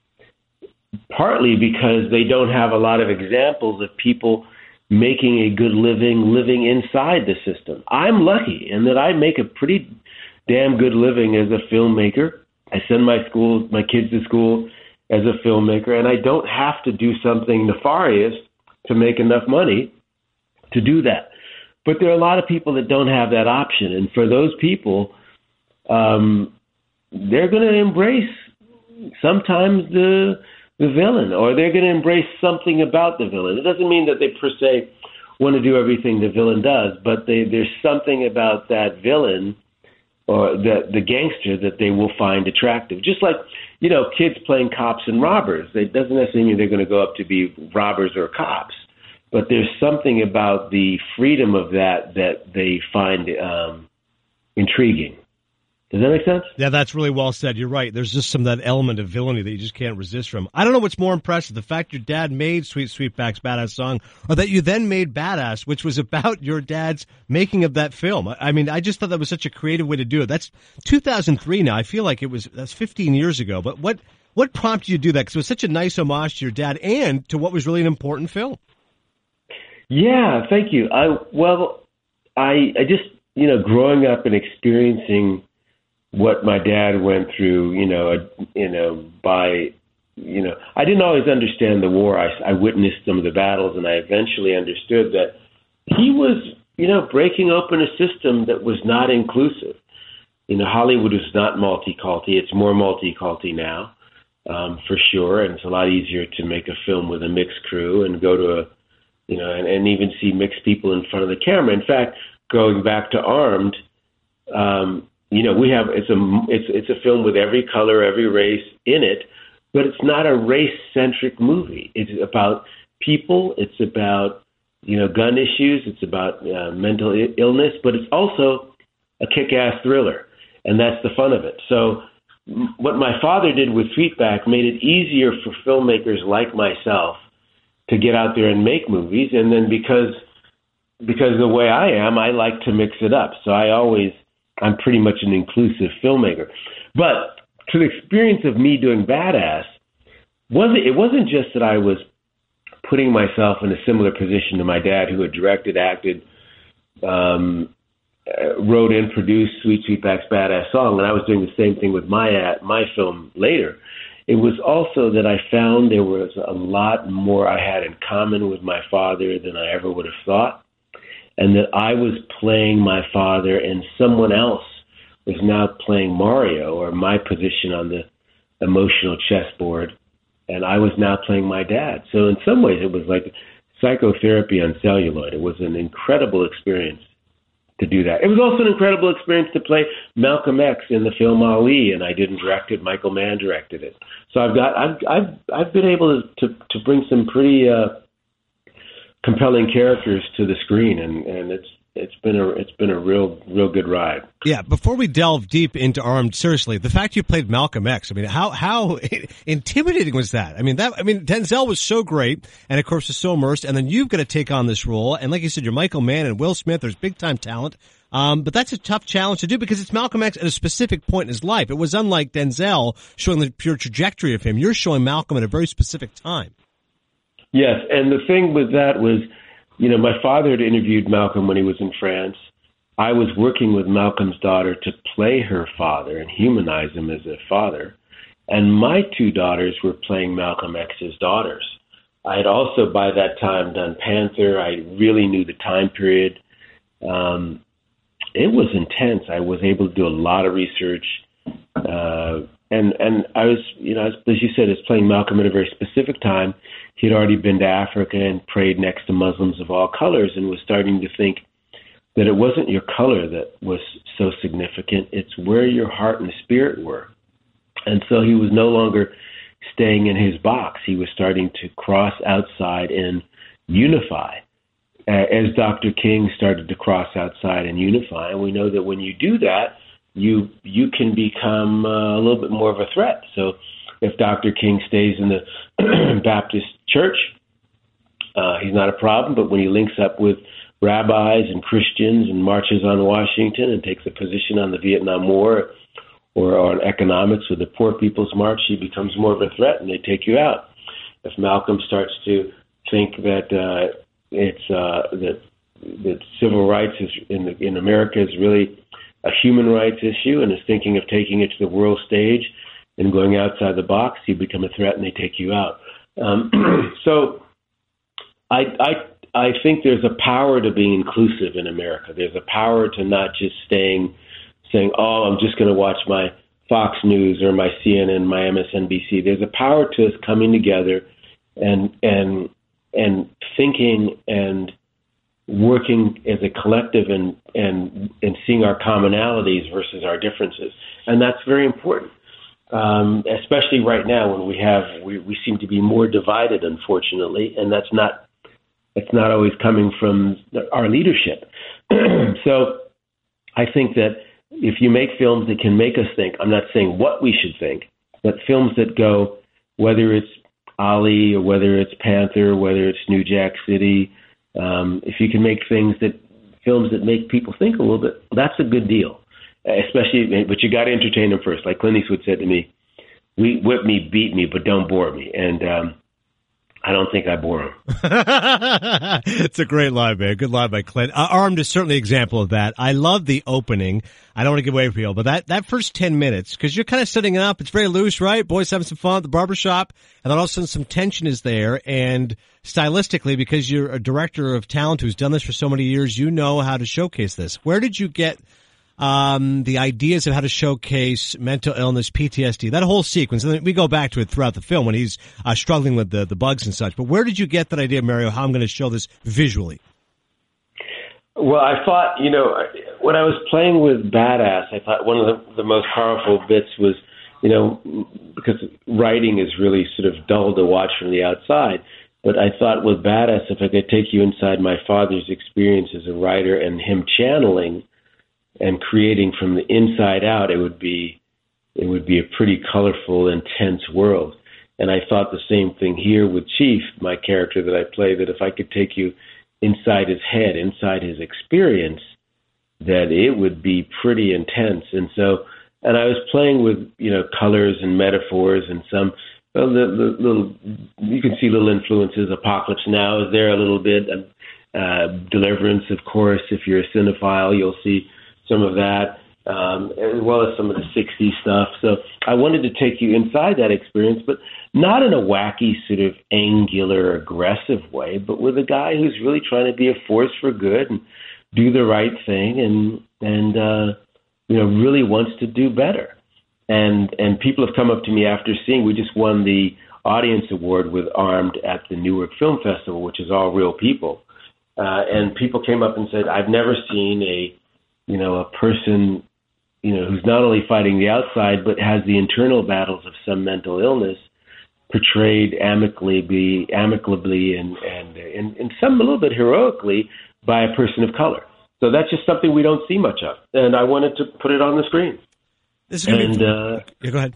Speaker 11: partly because they don't have a lot of examples of people making a good living, living inside the system. I'm lucky in that I make a pretty damn good living as a filmmaker. I send my school, my kids to school as a filmmaker, and I don't have to do something nefarious to make enough money to do that. But there are a lot of people that don't have that option, and for those people, um, they're going to embrace sometimes the the villain, or they're going to embrace something about the villain. It doesn't mean that they per se want to do everything the villain does, but they, there's something about that villain or the the gangster that they will find attractive. Just like, you know, kids playing cops and robbers. It doesn't necessarily mean they're going to go up to be robbers or cops, but there's something about the freedom of that that they find um, intriguing. Does that make sense?
Speaker 2: Yeah, that's really well said. You're right. There's just some of that element of villainy that you just can't resist from. I don't know what's more impressive, the fact your dad made Sweet Sweetback's Badass Song, or that you then made Badass, which was about your dad's making of that film. I mean, I just thought that was such a creative way to do it. That's two thousand three now. I feel like it was, that's fifteen years ago. But what, what prompted you to do that? Because it was such a nice homage to your dad and to what was really an important film.
Speaker 11: Yeah, thank you. I, well, I, I just, you know, growing up and experiencing what my dad went through, you know, uh, you know, by, you know, I didn't always understand the war. I, I witnessed some of the battles, and I eventually understood that he was, you know, breaking open a system that was not inclusive. You know, Hollywood is not multiculti. It's more multiculti now, um, for sure, and it's a lot easier to make a film with a mixed crew and go to a, you know, and, and even see mixed people in front of the camera. In fact, going back to Armed, um, you know, we have it's a it's it's a film with every color, every race in it, but it's not a race-centric movie. It's about people. It's about, you know, gun issues. It's about uh, mental I- illness, but it's also a kick-ass thriller, and that's the fun of it. So, m- what my father did with Sweetback made it easier for filmmakers like myself to get out there and make movies, and then because because the way I am, I like to mix it up. So I always I'm pretty much an inclusive filmmaker. But so the experience of me doing Badass wasn't, it wasn't just that I was putting myself in a similar position to my dad, who had directed, acted, um, uh, wrote and produced Sweet Sweetback's Badass Song, and I was doing the same thing with my ad, my film later. It was also that I found there was a lot more I had in common with my father than I ever would have thought, and that I was playing my father and someone else was now playing Mario, or my position on the emotional chessboard, and I was now playing my dad. So in some ways it was like psychotherapy on celluloid. It was an incredible experience to do that. It was also an incredible experience to play Malcolm X in the film Ali, and I didn't direct it. Michael Mann directed it. So I've got I've I've I've been able to to, to bring some pretty uh, compelling characters to the screen, and, and it's it's been a it's been a real real good ride.
Speaker 2: Yeah. Before we delve deep into Armed, seriously, the fact you played Malcolm X, I mean, how how intimidating was that? I mean, that I mean, Denzel was so great, and of course was so immersed, and then you've got to take on this role, and like you said, you're Michael Mann and Will Smith. There's big time talent. Um, but that's a tough challenge to do because it's Malcolm X at a specific point in his life. It was unlike Denzel showing the pure trajectory of him. You're showing Malcolm at a very specific time.
Speaker 11: Yes, and the thing with that was, you know, my father had interviewed Malcolm when he was in France. I was working with Malcolm's daughter to play her father and humanize him as a father. And my two daughters were playing Malcolm X's daughters. I had also, by that time, done Panther. I really knew the time period. Um, it was intense. I was able to do a lot of research. Uh, and, and I was, you know, as, as you said, I was playing Malcolm at a very specific time. He had already been to Africa and prayed next to Muslims of all colors, and was starting to think that it wasn't your color that was so significant. It's where your heart and spirit were. And so he was no longer staying in his box. He was starting to cross outside and unify. Uh, as Doctor King started to cross outside and unify, and we know that when you do that, you you can become uh, a little bit more of a threat. So if Doctor King stays in the Baptist church, uh, he's not a problem. But when he links up with rabbis and Christians and marches on Washington and takes a position on the Vietnam War or on economics with the Poor People's March, he becomes more of a threat and they take you out. If Malcolm starts to think that uh, it's uh, that that civil rights is in the, in America is really a human rights issue and is thinking of taking it to the world stage and going outside the box, you become a threat and they take you out. Um, so I, I I think there's a power to being inclusive in America. There's a power to not just staying, saying, oh, I'm just going to watch my Fox News or my C N N, my M S N B C. There's a power to us coming together and and and thinking and working as a collective and, and, and seeing our commonalities versus our differences. And that's very important. Um, especially right now when we have, we, we seem to be more divided, unfortunately, and that's not, it's not always coming from our leadership. So I think that if you make films that can make us think, I'm not saying what we should think, but films that go, whether it's Ali or whether it's Panther, whether it's New Jack City, um, if you can make things that, films that make people think a little bit, that's a good deal. Especially, but you got to entertain them first. Like Clint Eastwood said to me, "We whip me, beat me, but don't bore me." And um, I don't think I bore him.
Speaker 2: It's a great line, man. Good line by Clint. Uh, Armed is certainly an example of that. I love the opening. I don't want to give away for you, but that, that first ten minutes, because you're kind of setting it up. It's very loose, right? Boys having some fun at the barbershop, and then all of a sudden some tension is there. And stylistically, because you're a director of talent who's done this for so many years, you know how to showcase this. Where did you get Um, the ideas of how to showcase mental illness, P T S D, that whole sequence? And then we go back to it throughout the film when he's uh, struggling with the, the bugs and such. But where did you get that idea, Mario, how I'm going to show this visually?
Speaker 11: Well, I thought, you know, when I was playing with Badass, I thought one of the, the most powerful bits was, you know, because writing is really sort of dull to watch from the outside. But I thought with Badass, if I could take you inside my father's experience as a writer and him channeling and creating from the inside out, it would be it would be a pretty colorful, intense world. And I thought the same thing here with Chief, my character that I play, that if I could take you inside his head, inside his experience, that it would be pretty intense. And so and I was playing with, you know, colors and metaphors and some, well, the, the little, you can see little influences. Apocalypse Now is there a little bit. Uh, Deliverance, of course, if you're a cinephile, you'll see some of that, um, as well as some of the sixties stuff. So I wanted to take you inside that experience, but not in a wacky, sort of angular, aggressive way, but with a guy who's really trying to be a force for good and do the right thing and, and uh, you know, really wants to do better. And and people have come up to me after seeing, we just won the Audience Award with Armed at the Newark Film Festival, which is all real people. Uh, and people came up and said, I've never seen a, you know, a person, you know, who's not only fighting the outside, but has the internal battles of some mental illness portrayed amicably, be, amicably and, and, and, and some a little bit heroically by a person of color. So that's just something we don't see much of. And I wanted to put it on the screen.
Speaker 2: This is
Speaker 11: and
Speaker 2: be...
Speaker 11: uh,
Speaker 2: yeah, go ahead.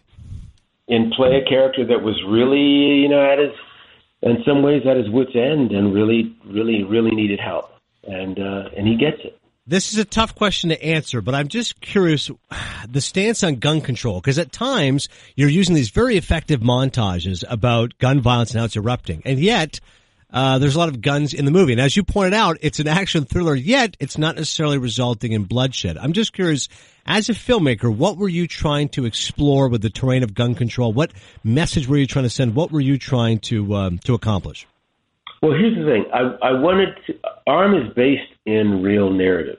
Speaker 11: And play a character that was really, you know, at his, in some ways at his wit's end and really, really, really needed help. And uh, and he gets it.
Speaker 2: This is a tough question to answer, but I'm just curious, the stance on gun control, because at times you're using these very effective montages about gun violence and how it's erupting. And yet, Uh, there's a lot of guns in the movie. And as you pointed out, it's an action thriller, yet it's not necessarily resulting in bloodshed. I'm just curious, as a filmmaker, what were you trying to explore with the terrain of gun control? What message were you trying to send? What were you trying to um, to accomplish?
Speaker 11: Well, here's the thing. I, I wanted to, ARM is based in real narratives.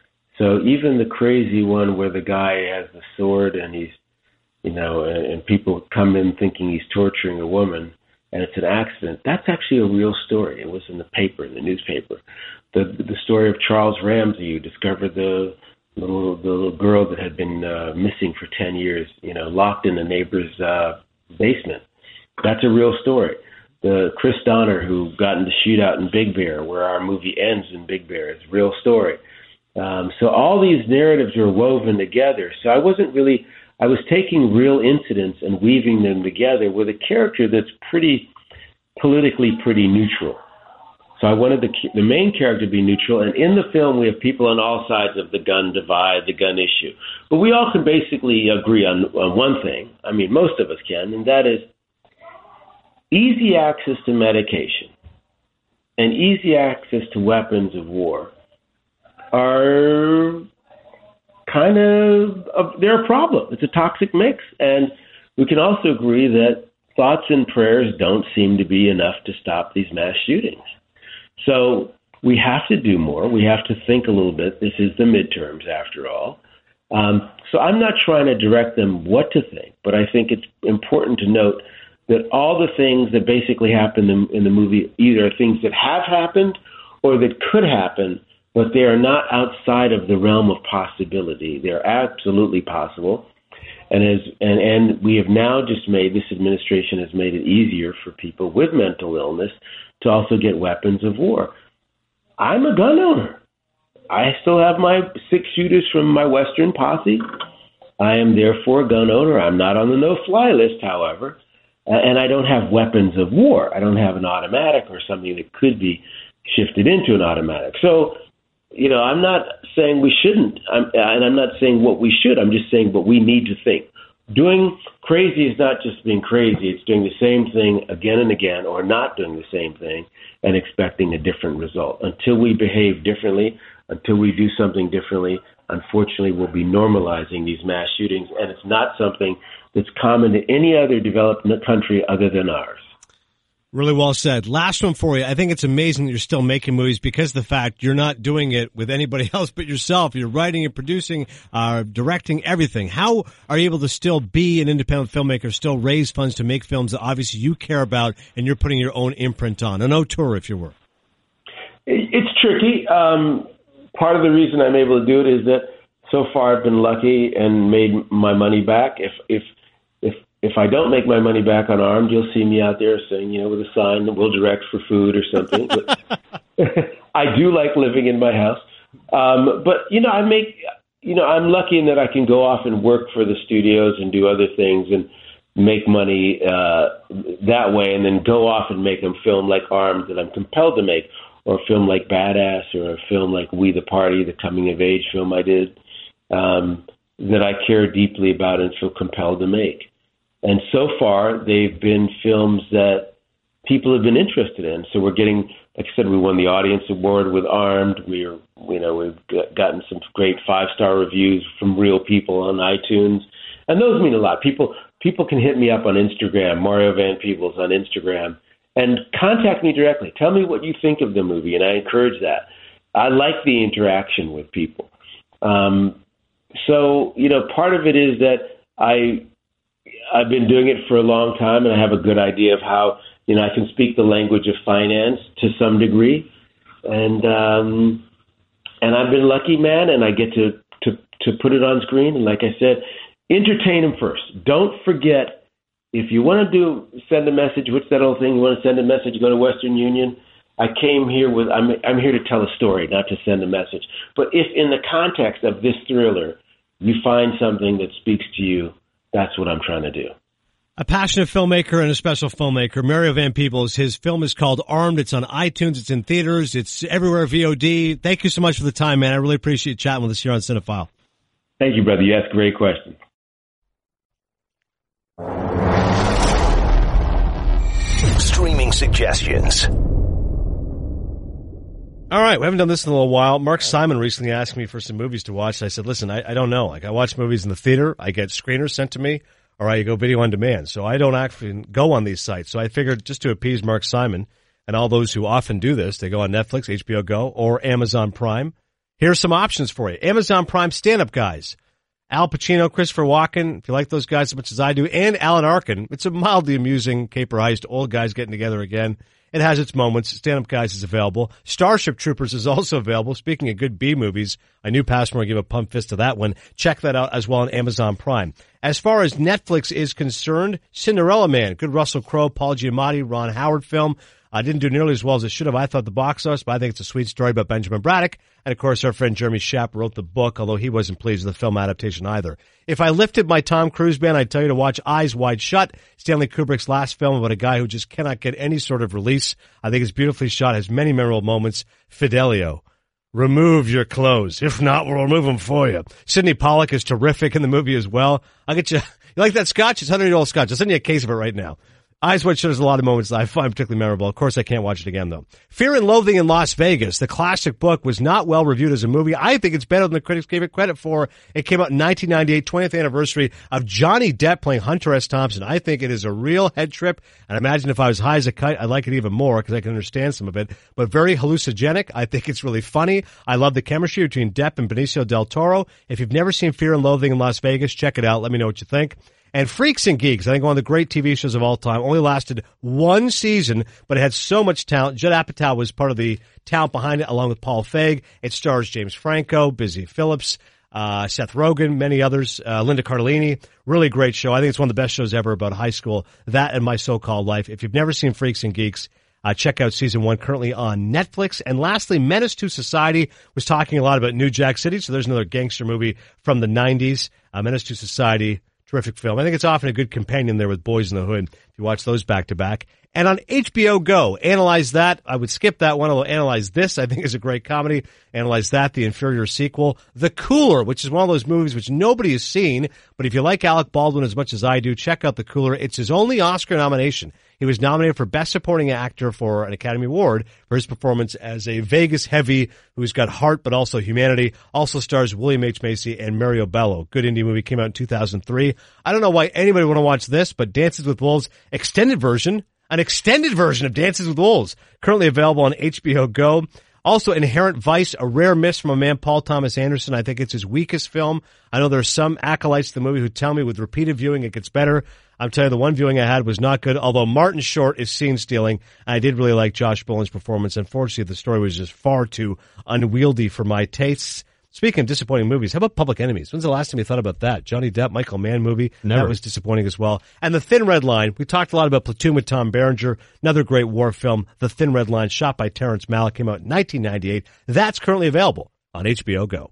Speaker 11: So even the crazy one where the guy has the sword and he's, you know, and, and people come in thinking he's torturing a woman, and it's an accident, that's actually a real story. It was in the paper, in the newspaper. The the story of Charles Ramsey, who discovered the little the little girl that had been uh, missing for ten years, you know, locked in a neighbor's uh, basement. That's a real story. The Chris Donner, who got in the shootout in Big Bear, where our movie ends in Big Bear, is a real story. Um, so all these narratives are woven together. So I wasn't really... I was taking real incidents and weaving them together with a character that's pretty politically pretty neutral. So I wanted the the main character to be neutral. And in the film, we have people on all sides of the gun divide, the gun issue. But we all can basically agree on, on one thing. I mean, most of us can, and that is easy access to medication and easy access to weapons of war are kind of, of they're a problem. It's a toxic mix. And we can also agree that thoughts and prayers don't seem to be enough to stop these mass shootings. So we have to do more. We have to think a little bit. This is the midterms, after all. Um, so I'm not trying to direct them what to think, but I think it's important to note that all the things that basically happen in, in the movie either are things that have happened or that could happen, but they are not outside of the realm of possibility. They're absolutely possible. And as and, and we have now just made, this administration has made it easier for people with mental illness to also get weapons of war. I'm a gun owner. I still have my six shooters from my Western posse. I am therefore a gun owner. I'm not on the no-fly list, however, and I don't have weapons of war. I don't have an automatic or something that could be shifted into an automatic. So, you know, I'm not saying we shouldn't, I'm, and I'm not saying what we should. I'm just saying what we need to think. Doing crazy is not just being crazy. It's doing the same thing again and again, or not doing the same thing and expecting a different result. Until we behave differently, until we do something differently, unfortunately, we'll be normalizing these mass shootings, and it's not something that's common to any other developed country other than ours.
Speaker 2: Really well said. Last one for you. I think it's amazing that you're still making movies because of the fact you're not doing it with anybody else but yourself. You're writing and producing, uh, directing everything. How are you able to still be an independent filmmaker, still raise funds to make films that obviously you care about and you're putting your own imprint on? An auteur, if you were.
Speaker 11: It's tricky. Um, part of the reason I'm able to do it is that so far I've been lucky and made my money back. If, if, if, If I don't make my money back on Armed, you'll see me out there saying, you know, with a sign that we'll direct for food or something. But I do like living in my house. Um, but, you know, I make, you know, I'm lucky in that I can go off and work for the studios and do other things and make money uh, that way, and then go off and make a film like Armed that I'm compelled to make, or a film like Badass, or a film like We the Party, the coming of age film I did. Um, that I care deeply about and feel compelled to make. And so far, they've been films that people have been interested in. So we're getting, like I said, we won the Audience Award with Armed. We're, you know, we've gotten some great five-star reviews from real people on iTunes. And those mean a lot. People people can hit me up on Instagram, Mario Van Peebles on Instagram, and contact me directly. Tell me what you think of the movie, and I encourage that. I like the interaction with people. Um, so, you know, part of it is that I... I've been doing it for a long time, and I have a good idea of how, you know, I can speak the language of finance to some degree. And um, and I've been lucky, man, and I get to, to, to put it on screen. And like I said, entertain them first. Don't forget, if you want to do send a message, what's that old thing? You want to send a message, go to Western Union. I came here with, I'm, I'm here to tell a story, not to send a message. But if in the context of this thriller, you find something that speaks to you, that's what I'm trying to do.
Speaker 2: A passionate filmmaker and a special filmmaker, Mario Van Peebles. His film is called Armed. It's on iTunes. It's in theaters. It's everywhere V O D. Thank you so much for the time, man. I really appreciate chatting with us here on Cinephile.
Speaker 11: Thank you, brother. You asked great questions.
Speaker 1: Streaming suggestions.
Speaker 2: All right, we haven't done this in a little while. Mark Simon recently asked me for some movies to watch. I said, listen, I, I don't know. Like, I watch movies in the theater, I get screeners sent to me, or I go video on demand. So I don't actually go on these sites. So I figured just to appease Mark Simon and all those who often do this, they go on Netflix, H B O Go, or Amazon Prime. Here are some options for you. Amazon Prime Stand-Up Guys. Al Pacino, Christopher Walken, if you like those guys as much as I do, and Alan Arkin. It's a mildly amusing caper heist, old guys getting together again. It has its moments. Stand-Up Guys is available. Starship Troopers is also available. Speaking of good B movies, I knew Passmore gave a pump fist to that one. Check that out as well on Amazon Prime. As far as Netflix is concerned, Cinderella Man, good Russell Crowe, Paul Giamatti, Ron Howard film. I uh, didn't do nearly as well as it should have, I thought, the box office, but I think it's a sweet story about Benjamin Braddock. And, of course, our friend Jeremy Schaap wrote the book, although he wasn't pleased with the film adaptation either. If I lifted my Tom Cruise ban, I'd tell you to watch Eyes Wide Shut, Stanley Kubrick's last film about a guy who just cannot get any sort of release. I think it's beautifully shot, has many memorable moments. Fidelio. Remove your clothes. If not, we'll remove them for you. Sidney Pollack is terrific in the movie as well. I'll get you. You like that scotch? It's one hundred-year-old scotch. I'll send you a case of it right now. Eyes Wide Shut has a lot of moments that I find particularly memorable. Of course, I can't watch it again, though. Fear and Loathing in Las Vegas. The classic book was not well reviewed as a movie. I think it's better than the critics gave it credit for. It came out in nineteen ninety-eight, twentieth anniversary of Johnny Depp playing Hunter S. Thompson. I think it is a real head trip. And I imagine if I was high as a kite, I'd like it even more because I can understand some of it. But very hallucinogenic. I think it's really funny. I love the chemistry between Depp and Benicio del Toro. If you've never seen Fear and Loathing in Las Vegas, check it out. Let me know what you think. And Freaks and Geeks, I think one of the great T V shows of all time, only lasted one season, but it had so much talent. Judd Apatow was part of the talent behind it, along with Paul Feig. It stars James Franco, Busy Phillips, uh, Seth Rogen, many others, uh, Linda Cardellini. Really great show. I think it's one of the best shows ever about high school, that and My So-Called Life. If you've never seen Freaks and Geeks, uh, check out season one, currently on Netflix. And lastly, Menace to Society was talking a lot about New Jack City, so there's another gangster movie from the nineties, uh, Menace to Society. Terrific film. I think it's often a good companion there with Boys in the Hood if you watch those back to back. And on H B O Go, Analyze That. I would skip that one, although Analyze This, I think, is a great comedy. Analyze That, the inferior sequel. The Cooler, which is one of those movies which nobody has seen, but if you like Alec Baldwin as much as I do, check out The Cooler. It's his only Oscar nomination. He was nominated for Best Supporting Actor for an Academy Award for his performance as a Vegas heavy who's got heart but also humanity. Also stars William H. Macy and Mario Bello. Good indie movie, came out in two thousand three. I don't know why anybody would want to watch this, but Dances with Wolves extended version, an extended version of Dances with Wolves, currently available on H B O Go. Also, Inherent Vice, a rare miss from a man, Paul Thomas Anderson. I think it's his weakest film. I know there are some acolytes to the movie who tell me with repeated viewing it gets better. I'm telling you, the one viewing I had was not good, although Martin Short is scene stealing. I did really like Josh Brolin's performance. Unfortunately, the story was just far too unwieldy for my tastes. Speaking of disappointing movies, how about Public Enemies? When's the last time you thought about that? Johnny Depp, Michael Mann movie.
Speaker 7: Never.
Speaker 2: That was disappointing as well. And The Thin Red Line. We talked a lot about Platoon with Tom Berenger. Another great war film. The Thin Red Line, shot by Terrence Malick, came out in nineteen ninety-eight. That's currently available on H B O Go.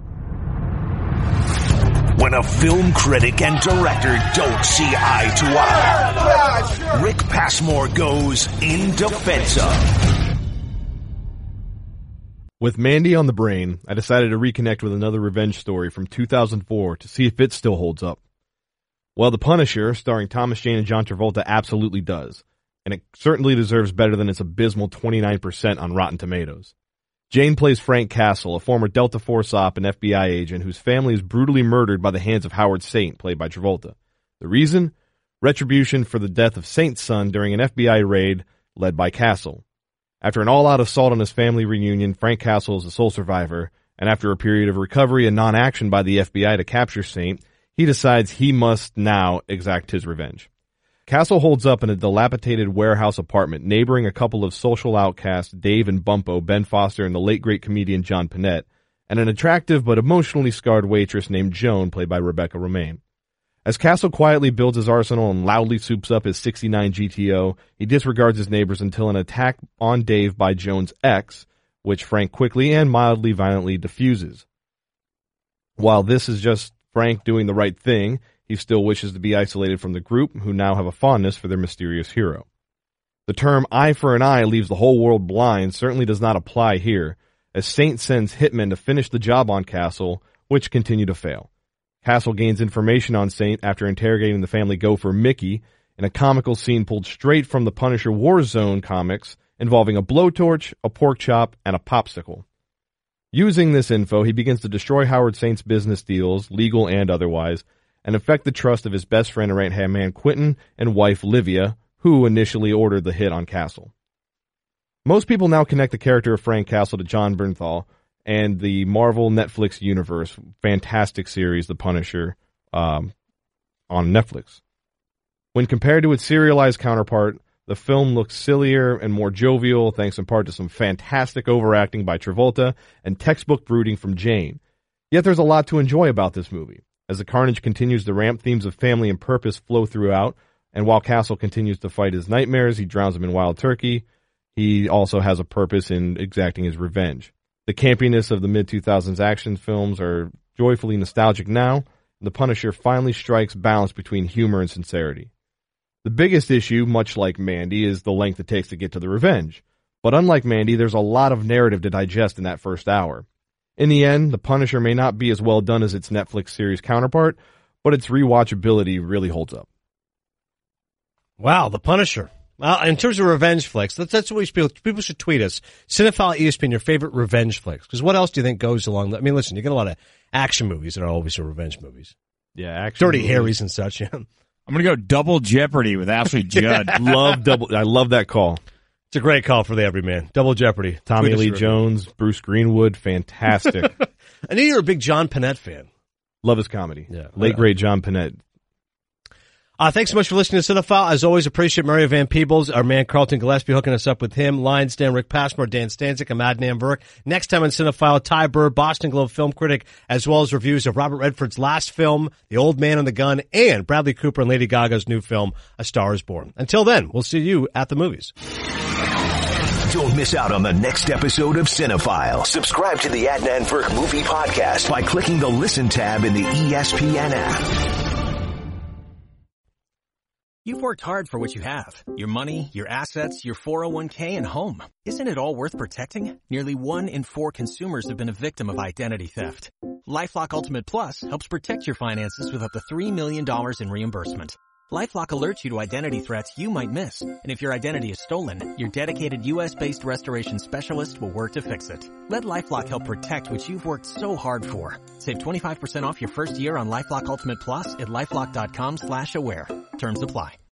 Speaker 1: When a film critic and director don't see eye to eye, Rick Passmore goes in defense of.
Speaker 7: With Mandy on the brain, I decided to reconnect with another revenge story from two thousand four to see if it still holds up. Well, The Punisher, starring Thomas Jane and John Travolta, absolutely does, and it certainly deserves better than its abysmal twenty-nine percent on Rotten Tomatoes. Jane plays Frank Castle, a former Delta Force op and F B I agent whose family is brutally murdered by the hands of Howard Saint, played by Travolta. The reason? Retribution for the death of Saint's son during an F B I raid led by Castle. After an all-out assault on his family reunion, Frank Castle is the sole survivor, and after a period of recovery and non-action by the F B I to capture Saint, he decides he must now exact his revenge. Castle holds up in a dilapidated warehouse apartment neighboring a couple of social outcasts, Dave and Bumpo, Ben Foster and the late great comedian John Panette, and an attractive but emotionally scarred waitress named Joan, played by Rebecca Romaine. As Castle quietly builds his arsenal and loudly soups up his sixty-nine G T O, he disregards his neighbors until an attack on Dave by Joan's ex, which Frank quickly and mildly violently diffuses. While this is just Frank doing the right thing, he still wishes to be isolated from the group, who now have a fondness for their mysterious hero. The term eye for an eye leaves the whole world blind certainly does not apply here, as Saint sends hitmen to finish the job on Castle, which continue to fail. Castle gains information on Saint after interrogating the family gopher Mickey in a comical scene pulled straight from the Punisher Warzone comics involving a blowtorch, a pork chop, and a popsicle. Using this info, he begins to destroy Howard Saint's business deals, legal and otherwise, and affect the trust of his best friend and right-hand man Quentin and wife Livia, who initially ordered the hit on Castle. Most people now connect the character of Frank Castle to John Bernthal and the Marvel Netflix universe, fantastic series, The Punisher, um, on Netflix. When compared to its serialized counterpart, the film looks sillier and more jovial, thanks in part to some fantastic overacting by Travolta and textbook brooding from Jane. Yet there's a lot to enjoy about this movie. As the carnage continues to ramp, themes of family and purpose flow throughout, and while Castle continues to fight his nightmares, he drowns them in wild turkey. He also has a purpose in exacting his revenge. The campiness of the mid two thousands action films are joyfully nostalgic now, and The Punisher finally strikes balance between humor and sincerity. The biggest issue, much like Mandy, is the length it takes to get to the revenge. But unlike Mandy, there's a lot of narrative to digest in that first hour. In the end, The Punisher may not be as well done as its Netflix series counterpart, but its rewatchability really holds up.
Speaker 2: Wow, The Punisher. Well, in terms of revenge flicks, that's, that's what we should, people should tweet us. Cinephile E S P N, your favorite revenge flicks. Because what else do you think goes along? The, I mean, listen, you get a lot of action movies that are always revenge movies.
Speaker 7: Yeah, action
Speaker 2: Dirty
Speaker 7: movies.
Speaker 2: Harrys and such, yeah.
Speaker 8: I'm going to go Double Jeopardy with Ashley Judd.
Speaker 7: love double. I love that call.
Speaker 2: It's a great call for the everyman. Double Jeopardy.
Speaker 7: Tommy Lee Jones, Bruce Greenwood, fantastic.
Speaker 2: I knew you were a big John Panette fan.
Speaker 7: Love his comedy.
Speaker 2: Yeah.
Speaker 7: Late, great John Panette.
Speaker 2: Uh, thanks so much for listening to Cinephile. As always, appreciate Mario Van Peebles, our man Carlton Gillespie hooking us up with him. Lions Dan, Rick Passmore, Dan Stanzik, I'm Adnan Burke. Next time on Cinephile, Ty Burr, Boston Globe film critic, as well as reviews of Robert Redford's last film, The Old Man and the Gun, and Bradley Cooper and Lady Gaga's new film, A Star is Born. Until then, we'll see you at the movies.
Speaker 1: Don't miss out on the next episode of Cinephile. Subscribe to the Adnan Burke Movie Podcast by clicking the Listen tab in the E S P N app.
Speaker 12: You've worked hard for what you have. Your money, your assets, your four oh one k, and home. Isn't it all worth protecting? Nearly one in four consumers have been a victim of identity theft. LifeLock Ultimate Plus helps protect your finances with up to three million dollars in reimbursement. LifeLock alerts you to identity threats you might miss. And if your identity is stolen, your dedicated U S-based restoration specialist will work to fix it. Let LifeLock help protect what you've worked so hard for. Save twenty-five percent off your first year on LifeLock Ultimate Plus at LifeLock.com slash aware. Terms apply.